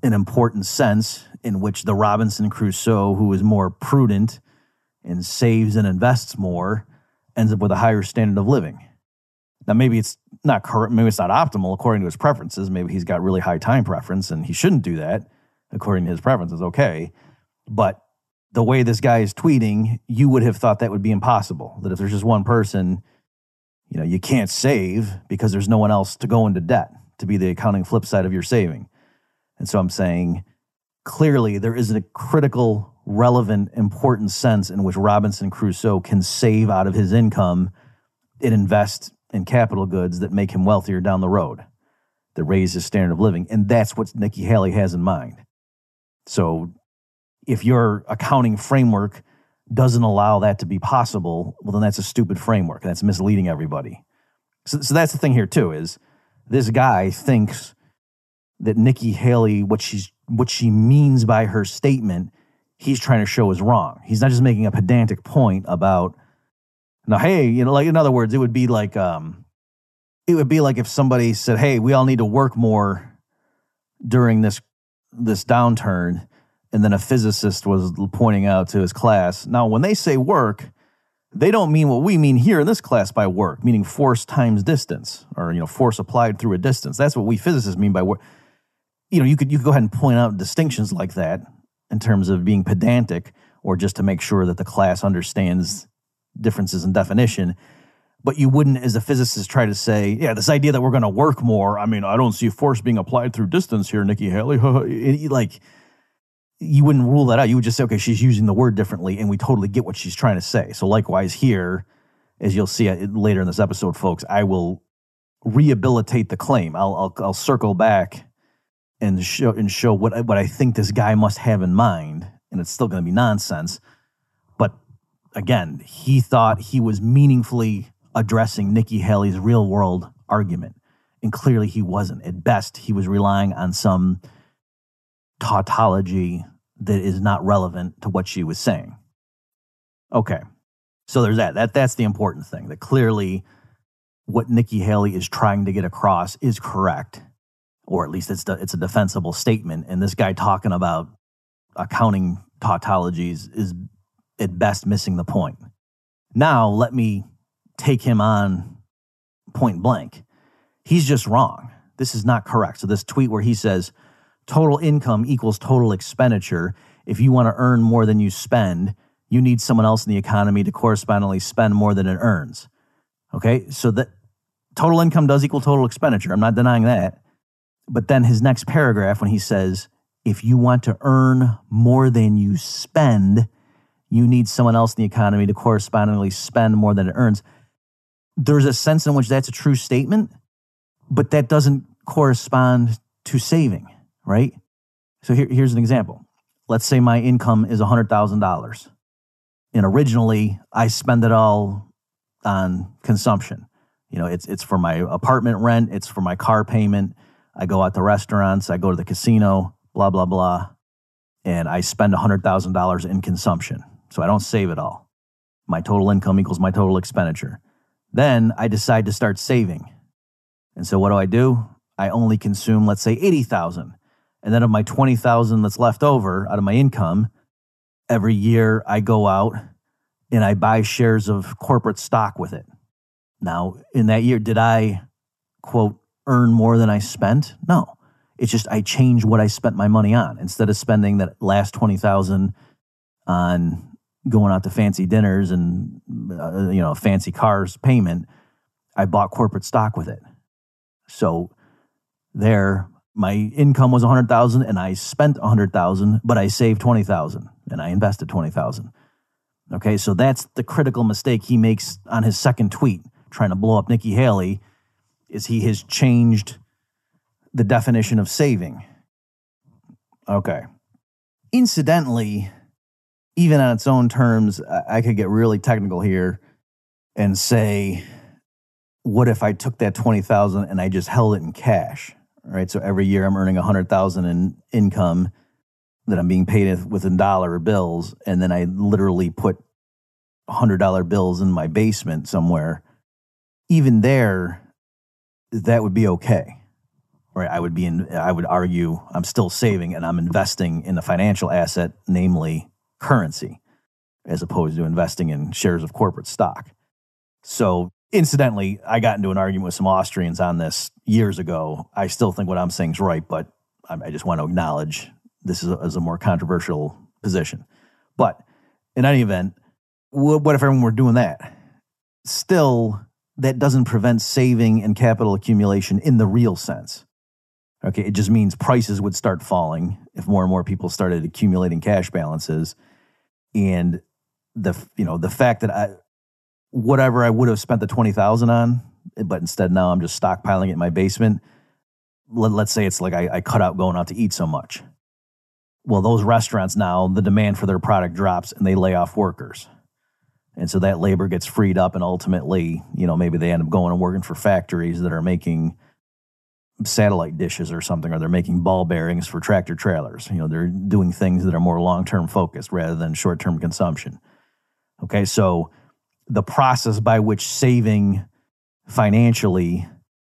an important sense in which the Robinson Crusoe, who is more prudent and saves and invests more, ends up with a higher standard of living. Now, maybe it's not correct, maybe it's not optimal according to his preferences. Maybe he's got really high time preference and he shouldn't do that according to his preferences. Okay. But the way this guy is tweeting, you would have thought that would be impossible. That if there's just one person, you can't save because there's no one else to go into debt to be the accounting flip side of your saving. And so I'm saying clearly there is a critical, relevant, important sense in which Robinson Crusoe can save out of his income and invest in capital goods that make him wealthier down the road, that raise his standard of living. And that's what Nikki Haley has in mind. So if your accounting framework doesn't allow that to be possible, well, then that's a stupid framework, and that's misleading everybody. So that's the thing here, too, is this guy thinks that Nikki Haley, what she means by her statement, he's trying to show is wrong. He's not just making a pedantic point about, now, hey, like in other words, it would be like if somebody said, hey, we all need to work more during this downturn, and then a physicist was pointing out to his class, now when they say work, they don't mean what we mean here in this class by work, meaning force times distance, or force applied through a distance. That's what we physicists mean by work. You could go ahead and point out distinctions like that in terms of being pedantic, or just to make sure that the class understands differences in definition. But you wouldn't, as a physicist, try to say, yeah, this idea that we're going to work more, I don't see force being applied through distance here, Nikki Haley. You wouldn't rule that out. You would just say, okay, she's using the word differently, and we totally get what she's trying to say. So likewise here, as you'll see later in this episode, folks, I will rehabilitate the claim. I'll circle back and show what I think this guy must have in mind, and it's still going to be nonsense. But again, he thought he was meaningfully addressing Nikki Haley's real-world argument, and clearly he wasn't. At best, he was relying on some tautology that is not relevant to what she was saying. Okay, so there's that. That's the important thing, that clearly what Nikki Haley is trying to get across is correct, or at least it's a defensible statement, and this guy talking about accounting tautologies is at best missing the point. Now, let me take him on point blank. He's just wrong. This is not correct. So this tweet where he says, total income equals total expenditure. If you want to earn more than you spend, you need someone else in the economy to correspondingly spend more than it earns. Okay, so that total income does equal total expenditure. I'm not denying that. But then his next paragraph, when he says, if you want to earn more than you spend, you need someone else in the economy to correspondingly spend more than it earns. There's a sense in which that's a true statement, but that doesn't correspond to saving. Right? So here's an example. Let's say my income is $100,000. And originally, I spend it all on consumption. It's for my apartment rent. It's for my car payment. I go out to restaurants. I go to the casino, blah, blah, blah. And I spend $100,000 in consumption. So I don't save it all. My total income equals my total expenditure. Then I decide to start saving. And so what do? I only consume, let's say, $80,000. And then of my $20,000 that's left over out of my income, every year I go out and I buy shares of corporate stock with it. Now, in that year, did I, quote, earn more than I spent? No. It's just I changed what I spent my money on. Instead of spending that last $20,000 on going out to fancy dinners and fancy cars payment, I bought corporate stock with it. So there, my income was $100,000 and I spent $100,000, but I saved $20,000 and I invested $20,000. Okay, so that's the critical mistake he makes on his second tweet, trying to blow up Nikki Haley, is he has changed the definition of saving. Okay. Incidentally, even on its own terms, I could get really technical here and say, what if I took that $20,000 and I just held it in cash? Right, so every year I'm earning $100,000 in income that I'm being paid within dollar bills, and then I literally put $100 bills in my basement somewhere. Even there, that would be okay. right? I would argue I'm still saving and I'm investing in a financial asset, namely currency, as opposed to investing in shares of corporate stock. So incidentally, I got into an argument with some Austrians on this years ago. I still think what I'm saying is right, but I just want to acknowledge this is a more controversial position. But in any event, what if everyone were doing that? Still, that doesn't prevent saving and capital accumulation in the real sense. Okay, it just means prices would start falling if more and more people started accumulating cash balances. And the fact that whatever I would have spent the $20,000 on, but instead now I'm just stockpiling it in my basement. Let's say it's like I cut out going out to eat so much. Well, those restaurants now, the demand for their product drops and they lay off workers. And so that labor gets freed up and ultimately, maybe they end up going and working for factories that are making satellite dishes or something, or they're making ball bearings for tractor trailers. They're doing things that are more long-term focused rather than short-term consumption. Okay, so the process by which saving financially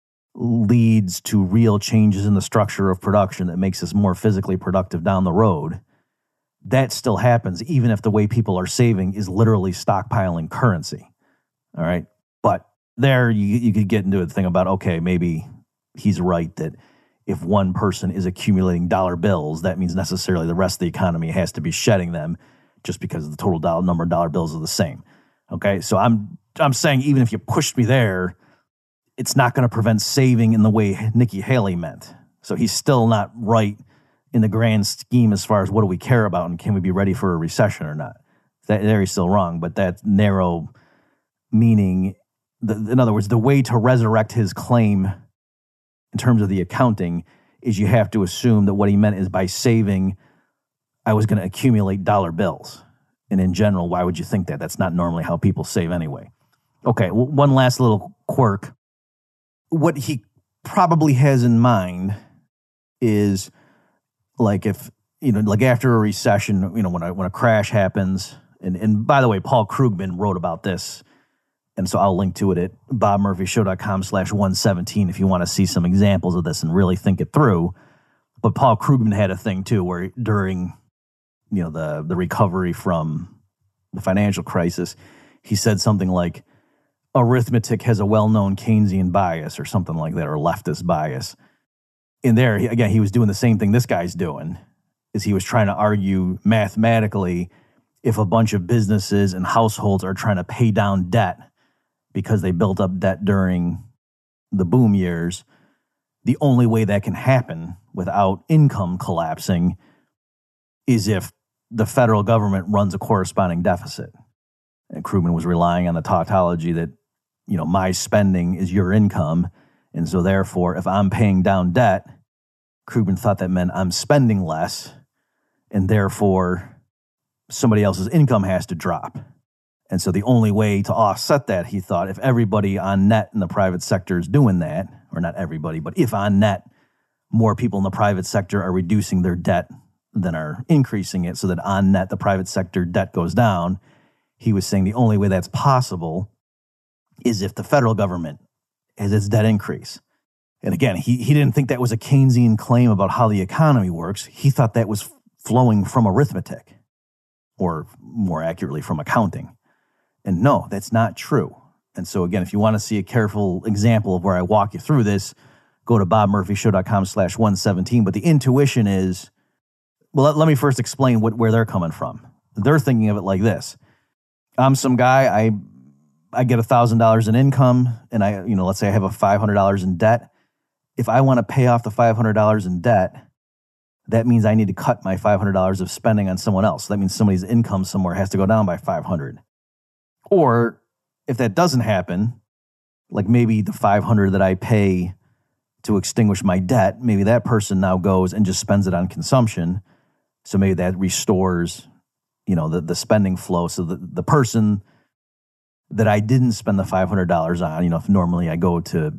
leads to real changes in the structure of production that makes us more physically productive down the road, that still happens even if the way people are saving is literally stockpiling currency. All right. But there you could get into a thing about, okay, maybe he's right that if one person is accumulating dollar bills, that means necessarily the rest of the economy has to be shedding them just because the total number of dollar bills are the same. Okay. So I'm saying even if you pushed me there, it's not going to prevent saving in the way Nikki Haley meant. So he's still not right in the grand scheme as far as what do we care about and can we be ready for a recession or not. There he's still wrong, but that narrow meaning, in other words, the way to resurrect his claim in terms of the accounting is you have to assume that what he meant is by saving, I was going to accumulate dollar bills. And in general, why would you think that? That's not normally how people save anyway. Okay, one last little quirk. What he probably has in mind is like if, like after a recession, when a crash happens, and by the way, Paul Krugman wrote about this, and so I'll link to it at bobmurphyshow.com/117 if you want to see some examples of this and really think it through. But Paul Krugman had a thing too where during, the recovery from the financial crisis, he said something like, arithmetic has a well-known Keynesian bias or something like that, or leftist bias. In there, again, he was doing the same thing this guy's doing, is he was trying to argue mathematically if a bunch of businesses and households are trying to pay down debt because they built up debt during the boom years, the only way that can happen without income collapsing is if the federal government runs a corresponding deficit. And Krugman was relying on the tautology that, my spending is your income. And so therefore, if I'm paying down debt, Krugman thought that meant I'm spending less, and therefore somebody else's income has to drop. And so the only way to offset that, he thought, if everybody on net in the private sector is doing that, or not everybody, but if on net more people in the private sector are reducing their debt than are increasing it, so that on net the private sector debt goes down, he was saying the only way that's possible is if the federal government has its debt increase. And again, he didn't think that was a Keynesian claim about how the economy works. He thought that was flowing from arithmetic, or more accurately from accounting. And no, that's not true. And so again, if you want to see a careful example of where I walk you through this, go to bobmurphyshow.com/117. But the intuition is, well, let me first explain where they're coming from. They're thinking of it like this. I'm some guy, I get $1,000 in income, and let's say I have a $500 in debt. If I want to pay off the $500 in debt, that means I need to cut my $500 of spending on someone else. So that means somebody's income somewhere has to go down by $500. Or if that doesn't happen, like maybe the $500 that I pay to extinguish my debt, maybe that person now goes and just spends it on consumption. So maybe that restores, the spending flow. So the person that I didn't spend the $500 on, if normally I go to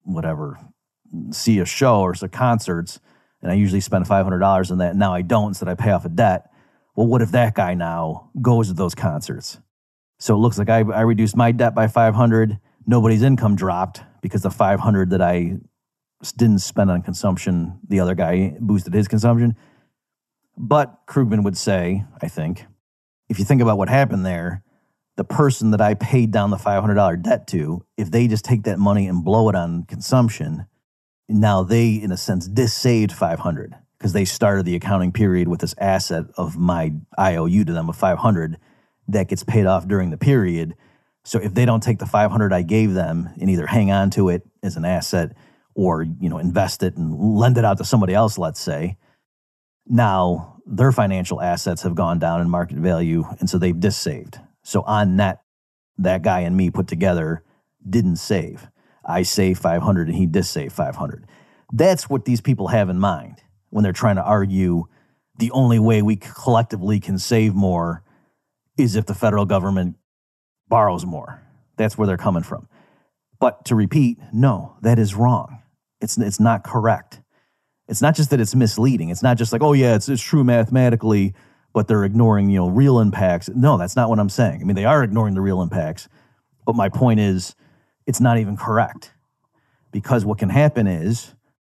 see a show or some concerts, and I usually spend $500 on that, and now I don't, instead I pay off a debt. Well, what if that guy now goes to those concerts? So it looks like I reduced my debt by $500. Nobody's income dropped because the $500 that I didn't spend on consumption. The other guy boosted his consumption. But Krugman would say, I think, if you think about what happened there, the person that I paid down the $500 debt to, if they just take that money and blow it on consumption, now they, in a sense, saved $500 because they started the accounting period with this asset of my IOU to them of $500 that gets paid off during the period. So if they don't take the $500 I gave them and either hang on to it as an asset or, invest it and lend it out to somebody else, let's say, now their financial assets have gone down in market value, and so they've saved. So on net, that guy and me put together didn't save. I saved $500 and he saved $500. That's what these people have in mind when they're trying to argue the only way we collectively can save more is if the federal government borrows more. That's where they're coming from. But to repeat, no, that is wrong. It's not correct. It's not just that it's misleading. It's not just like, oh yeah, it's true mathematically, but they're ignoring, real impacts. No, that's not what I'm saying. I mean, they are ignoring the real impacts, but my point is it's not even correct because what can happen is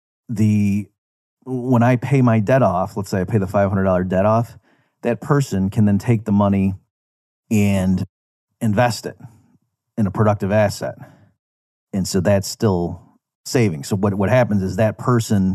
when I pay my debt off, let's say I pay the $500 debt off, that person can then take the money and invest it in a productive asset. And so that's still saving. So what happens is that person,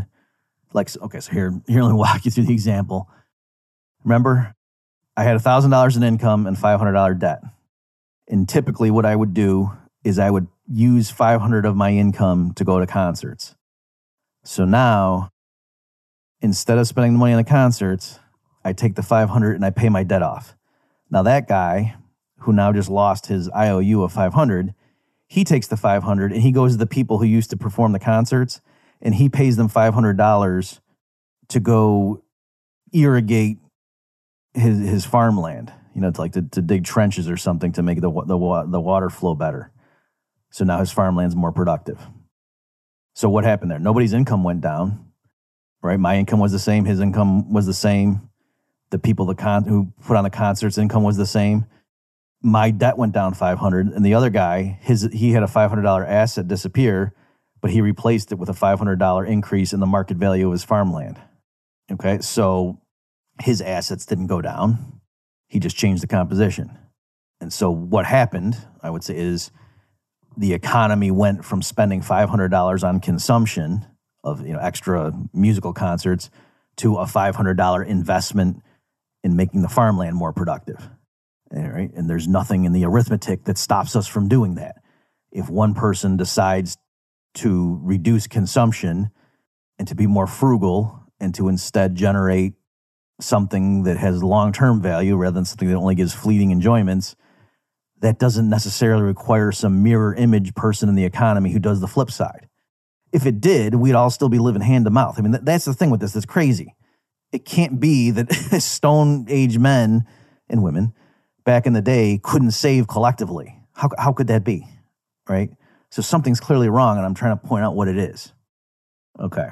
so here let me walk you through the example. Remember, I had $1,000 in income and $500 debt. And typically what I would do is I would use $500 of my income to go to concerts. So now, instead of spending the money on the concerts, I take the $500 and I pay my debt off. Now that guy, who now just lost his IOU of $500, he takes the $500 and he goes to the people who used to perform the concerts and he pays them $500 to go irrigate his farmland, to dig trenches or something to make the water flow better. So now his farmland's more productive. So what happened there? Nobody's income went down, right? My income was the same. His income was the same. The people who put on the concerts' income was the same. My debt went down $500, and the other guy, he had a $500 asset disappear, but he replaced it with a $500 increase in the market value of his farmland. Okay, so his assets didn't go down. He just changed the composition. And so what happened, I would say, is the economy went from spending $500 on consumption of extra musical concerts to a $500 investment in making the farmland more productive. All right? And there's nothing in the arithmetic that stops us from doing that. If one person decides to reduce consumption and to be more frugal and to instead generate something that has long-term value rather than something that only gives fleeting enjoyments, that doesn't necessarily require some mirror image person in the economy who does the flip side. If it did, we'd all still be living hand to mouth. I mean, that's the thing with this. That's crazy. It can't be that Stone Age men and women back in the day couldn't save collectively. How could that be, right? So something's clearly wrong, and I'm trying to point out what it is. Okay.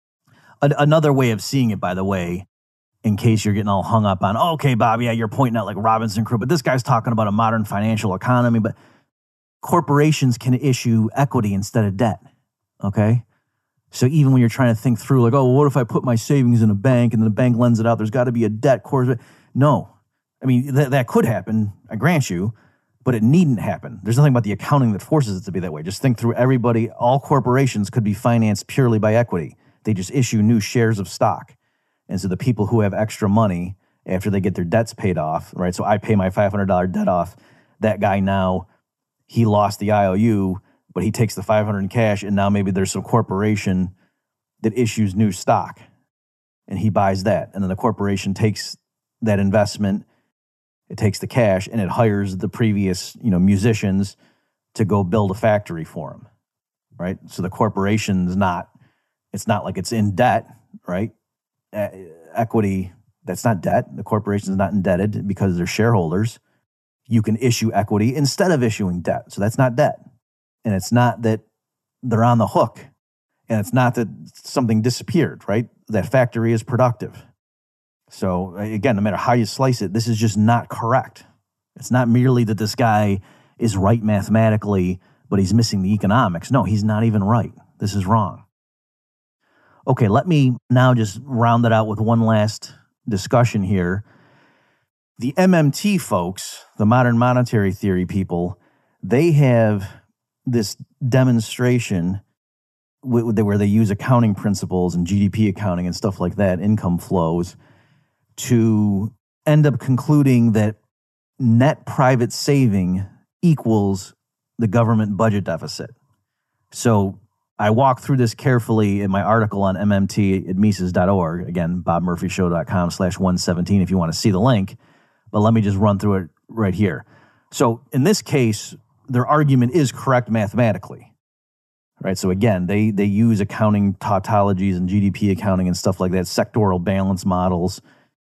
Another way of seeing it, by the way, in case you're getting all hung up on, okay, Bob, yeah, you're pointing out like Robinson Crusoe, but this guy's talking about a modern financial economy, but corporations can issue equity instead of debt, okay? So even when you're trying to think through like, oh, well, what if I put my savings in a bank and then the bank lends it out? There's got to be a debt course. No. I mean, that could happen, I grant you, but it needn't happen. There's nothing about the accounting that forces it to be that way. Just think through everybody. All corporations could be financed purely by equity. They just issue new shares of stock. And so the people who have extra money after they get their debts paid off, right? So I pay my $500 debt off. That guy now, he lost the IOU, but he takes the $500 in cash, and now maybe there's some corporation that issues new stock, and he buys that. And then the corporation takes that investment, it takes the cash, and it hires the previous, musicians to go build a factory for him, right? So the corporation's it's not like it's in debt, right? Equity, that's not debt. The corporation is not indebted because they're shareholders. You can issue equity instead of issuing debt. So that's not debt. And it's not that they're on the hook. And it's not that something disappeared, right? That factory is productive. So again, no matter how you slice it, this is just not correct. It's not merely that this guy is right mathematically, but he's missing the economics. No, he's not even right. This is wrong. Okay, let me now just round it out with one last discussion here. The MMT folks, the modern monetary theory people, they have this demonstration where they use accounting principles and GDP accounting and stuff like that, income flows, to end up concluding that net private saving equals the government budget deficit. So I walk through this carefully in my article on MMT at Mises.org. Again, bobmurphyshow.com/117 if you want to see the link. But let me just run through it right here. So in this case, their argument is correct mathematically. Right? So again, they use accounting tautologies and GDP accounting and stuff like that, sectoral balance models,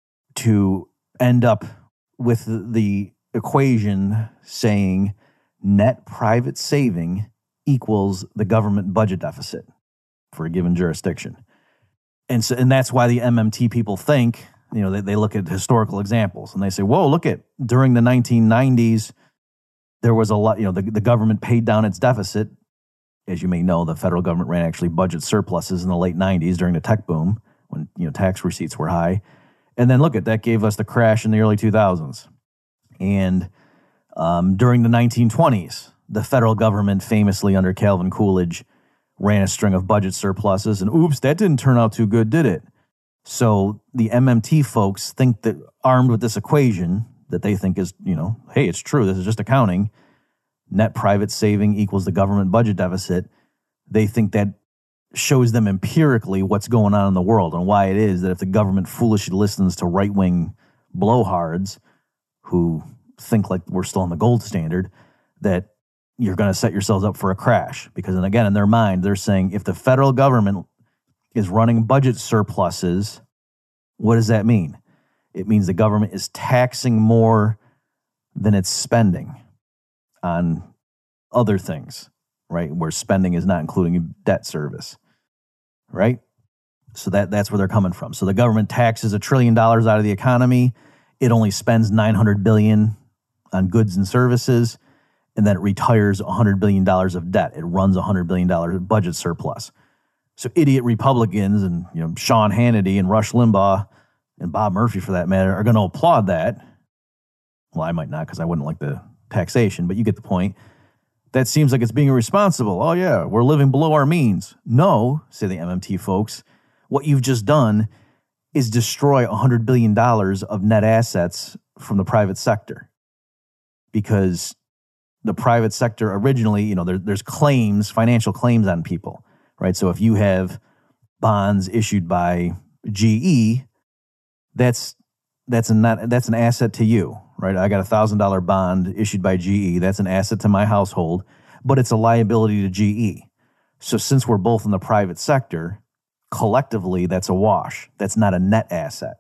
to end up with the equation saying net private saving equals the government budget deficit for a given jurisdiction. And that's why the MMT people think, they look at historical examples and they say, whoa, look at during the 1990s, there was a lot, the government paid down its deficit. As you may know, the federal government ran actually budget surpluses in the late 90s during the tech boom when tax receipts were high. And then look at that gave us the crash in the early 2000s. And during the 1920s, the federal government famously under Calvin Coolidge ran a string of budget surpluses, and oops, that didn't turn out too good, did it? So the MMT folks think that armed with this equation that they think is, hey, it's true, this is just accounting, net private saving equals the government budget deficit, they think that shows them empirically what's going on in the world and why it is that if the government foolishly listens to right-wing blowhards who think like we're still on the gold standard, that you're going to set yourselves up for a crash. Because, and again, in their mind, they're saying if the federal government is running budget surpluses, what does that mean? It means the government is taxing more than it's spending on other things, right? Where spending is not including debt service, right? So that's where they're coming from. So the government taxes $1 trillion out of the economy. It only spends $900 billion on goods and services, and then it retires $100 billion of debt. It runs $100 billion budget surplus. So idiot Republicans and Sean Hannity and Rush Limbaugh and Bob Murphy, for that matter, are going to applaud that. Well, I might not because I wouldn't like the taxation, but you get the point. That seems like it's being irresponsible. Oh, yeah, we're living below our means. No, say the MMT folks, what you've just done is destroy $100 billion of net assets from the private sector. Because the private sector originally, there's claims, financial claims on people, right? So if you have bonds issued by GE, that's an asset to you, right? I got a $1,000 bond issued by GE. That's an asset to my household, but it's a liability to GE. So since we're both in the private sector, collectively, that's a wash. That's not a net asset.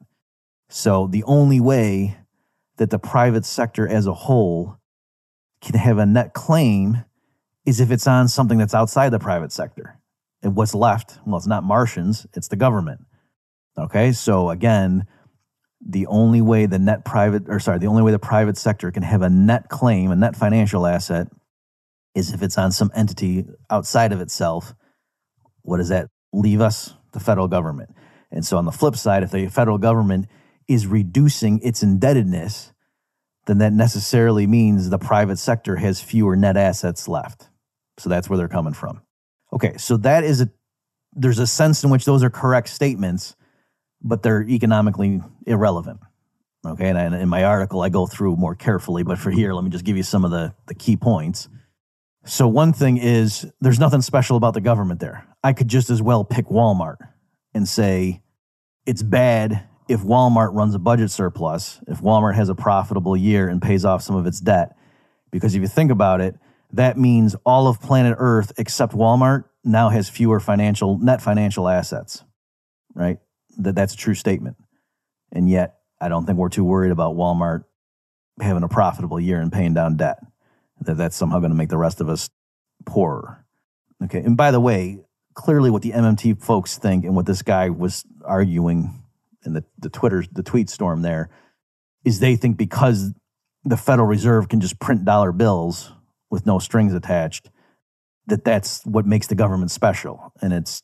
So the only way that the private sector as a whole can have a net claim is if it's on something that's outside the private sector. And what's left? Well, it's not Martians, it's the government. Okay, so again, the only way the private sector can have a net claim, a net financial asset, is if it's on some entity outside of itself. What does that leave us? The federal government. And so on the flip side, if the federal government is reducing its indebtedness, then that necessarily means the private sector has fewer net assets left. So that's where they're coming from. Okay, so there's a sense in which those are correct statements, but they're economically irrelevant. Okay, and in my article, I go through more carefully, but for here, let me just give you some of the key points. So one thing is, there's nothing special about the government there. I could just as well pick Walmart and say, it's bad if Walmart runs a budget surplus, if Walmart has a profitable year and pays off some of its debt. Because if you think about it, that means all of planet Earth except Walmart now has fewer net financial assets, right? That's a true statement. And yet, I don't think we're too worried about Walmart having a profitable year and paying down debt. That's somehow going to make the rest of us poorer. Okay, and by the way, clearly what the MMT folks think and what this guy was arguing in the tweet storm there is they think because the Federal Reserve can just print dollar bills with no strings attached, that's what makes the government special. And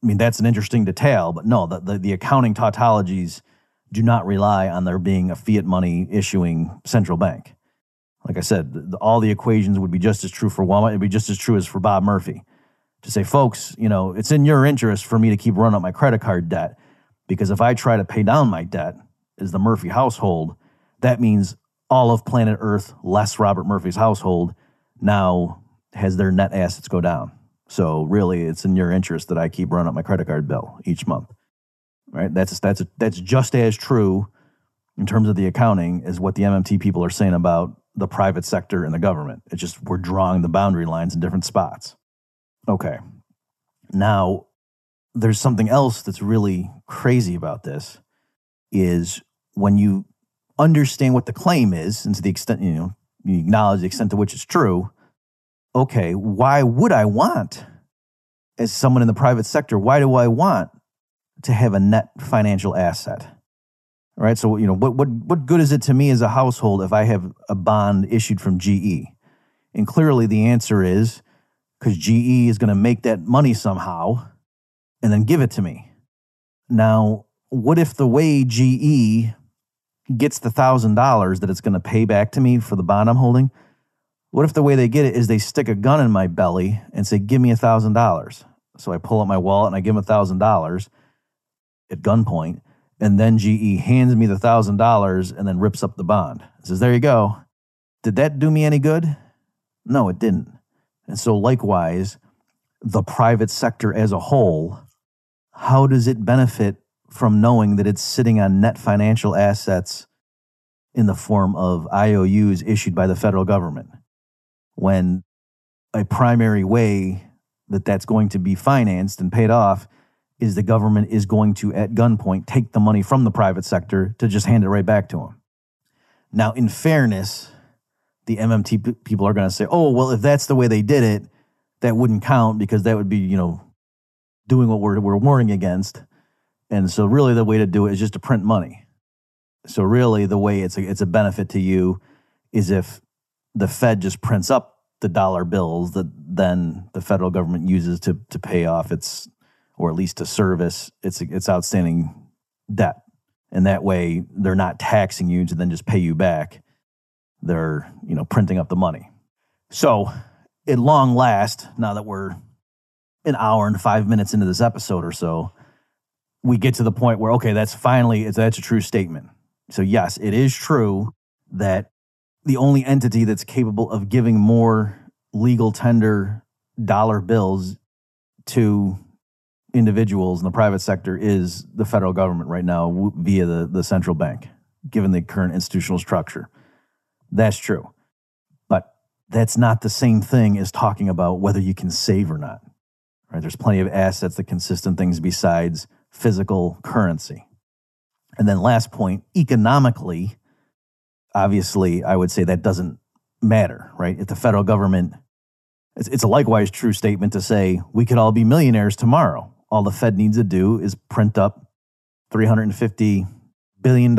I mean, that's an interesting detail, but no, the accounting tautologies do not rely on there being a fiat money issuing central bank. Like I said, all the equations would be just as true for Walmart. It'd be just as true as for Bob Murphy to say, folks, it's in your interest for me to keep running up my credit card debt, because if I try to pay down my debt as the Murphy household, that means all of planet Earth, less Robert Murphy's household, now has their net assets go down. So really, it's in your interest that I keep running up my credit card bill each month, right? That's just as true in terms of the accounting as what the MMT people are saying about the private sector and the government. It's just we're drawing the boundary lines in different spots. Okay. Now, there's something else that's really crazy about this is when you understand what the claim is, and to the extent, you acknowledge the extent to which it's true, okay, why would I want, as someone in the private sector, why do I want to have a net financial asset? All right, so what good is it to me as a household if I have a bond issued from GE? And clearly the answer is because GE is going to make that money somehow and then give it to me. Now, what if the way GE gets the $1,000 that it's going to pay back to me for the bond I'm holding, what if the way they get it is they stick a gun in my belly and say, give me $1,000? So I pull out my wallet and I give them $1,000 at gunpoint, and then GE hands me the $1,000 and then rips up the bond. It says, there you go. Did that do me any good? No, it didn't. And so likewise, the private sector as a whole, how does it benefit from knowing that it's sitting on net financial assets in the form of IOUs issued by the federal government, when a primary way that that's going to be financed and paid off is the government is going to, at gunpoint, take the money from the private sector to just hand it right back to them? Now, in fairness, the MMT people are going to say, oh, well, if that's the way they did it, that wouldn't count because that would be, doing what we're warning against. And so really the way to do it is just to print money. So really the way it's a benefit to you is if the Fed just prints up the dollar bills that then the federal government uses to pay off its, or at least to service its outstanding debt. And that way they're not taxing you to then just pay you back. They're, printing up the money. So at long last, now that we're an hour and 5 minutes into this episode or so, we get to the point where, okay, that's a true statement. So yes, it is true that the only entity that's capable of giving more legal tender dollar bills to individuals in the private sector is the federal government right now via the central bank, given the current institutional structure. That's true. But that's not the same thing as talking about whether you can save or not. Right? There's plenty of assets that consist in things besides physical currency. And then last point, economically, obviously, I would say that doesn't matter, right? If the federal government, it's a likewise true statement to say we could all be millionaires tomorrow. All the Fed needs to do is print up $350 billion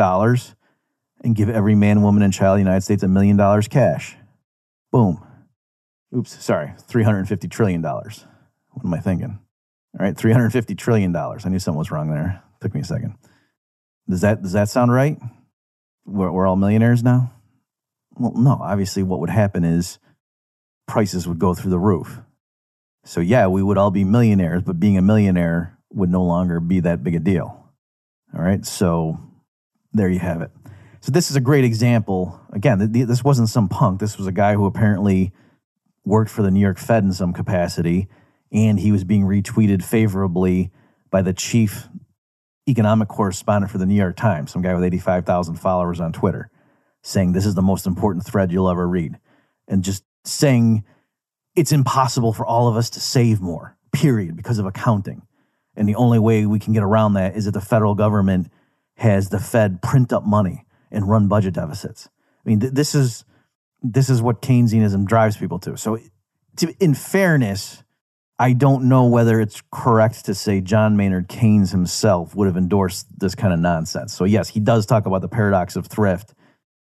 and give every man, woman, and child in the United States $1 million cash. Boom. Oops, sorry, $350 trillion. What am I thinking? All right, $350 trillion. I knew something was wrong there. Took me a second. Does that sound right? We're all millionaires now? Well, no. Obviously, what would happen is prices would go through the roof. So yeah, we would all be millionaires, but being a millionaire would no longer be that big a deal. All right, so there you have it. So this is a great example. Again, this wasn't some punk. This was a guy who apparently worked for the New York Fed in some capacity, and he was being retweeted favorably by the chief economic correspondent for the New York Times, some guy with 85,000 followers on Twitter, saying this is the most important thread you'll ever read. And just saying it's impossible for all of us to save more, period, because of accounting. And the only way we can get around that is that the federal government has the Fed print up money and run budget deficits. I mean, this is what Keynesianism drives people to. So in fairness, I don't know whether it's correct to say John Maynard Keynes himself would have endorsed this kind of nonsense. So yes, he does talk about the paradox of thrift,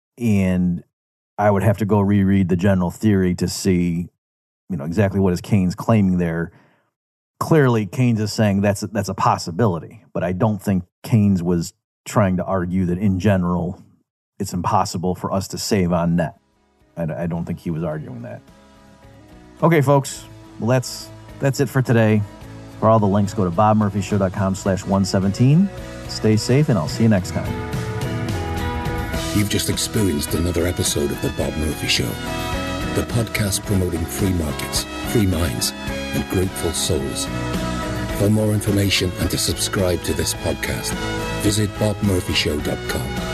and I would have to go reread the general theory to see, exactly what is Keynes claiming there. clearly Keynes is saying that's a possibility, but I don't think Keynes was trying to argue that in general it's impossible for us to save on net. I don't think he was arguing that. Okay, folks, well, that's it for today. For all the links, go to bobmurphyshow.com/117. Stay safe, and I'll see you next time. You've just experienced another episode of The Bob Murphy Show, the podcast promoting free markets, free minds, and grateful souls. For more information and to subscribe to this podcast, visit bobmurphyshow.com.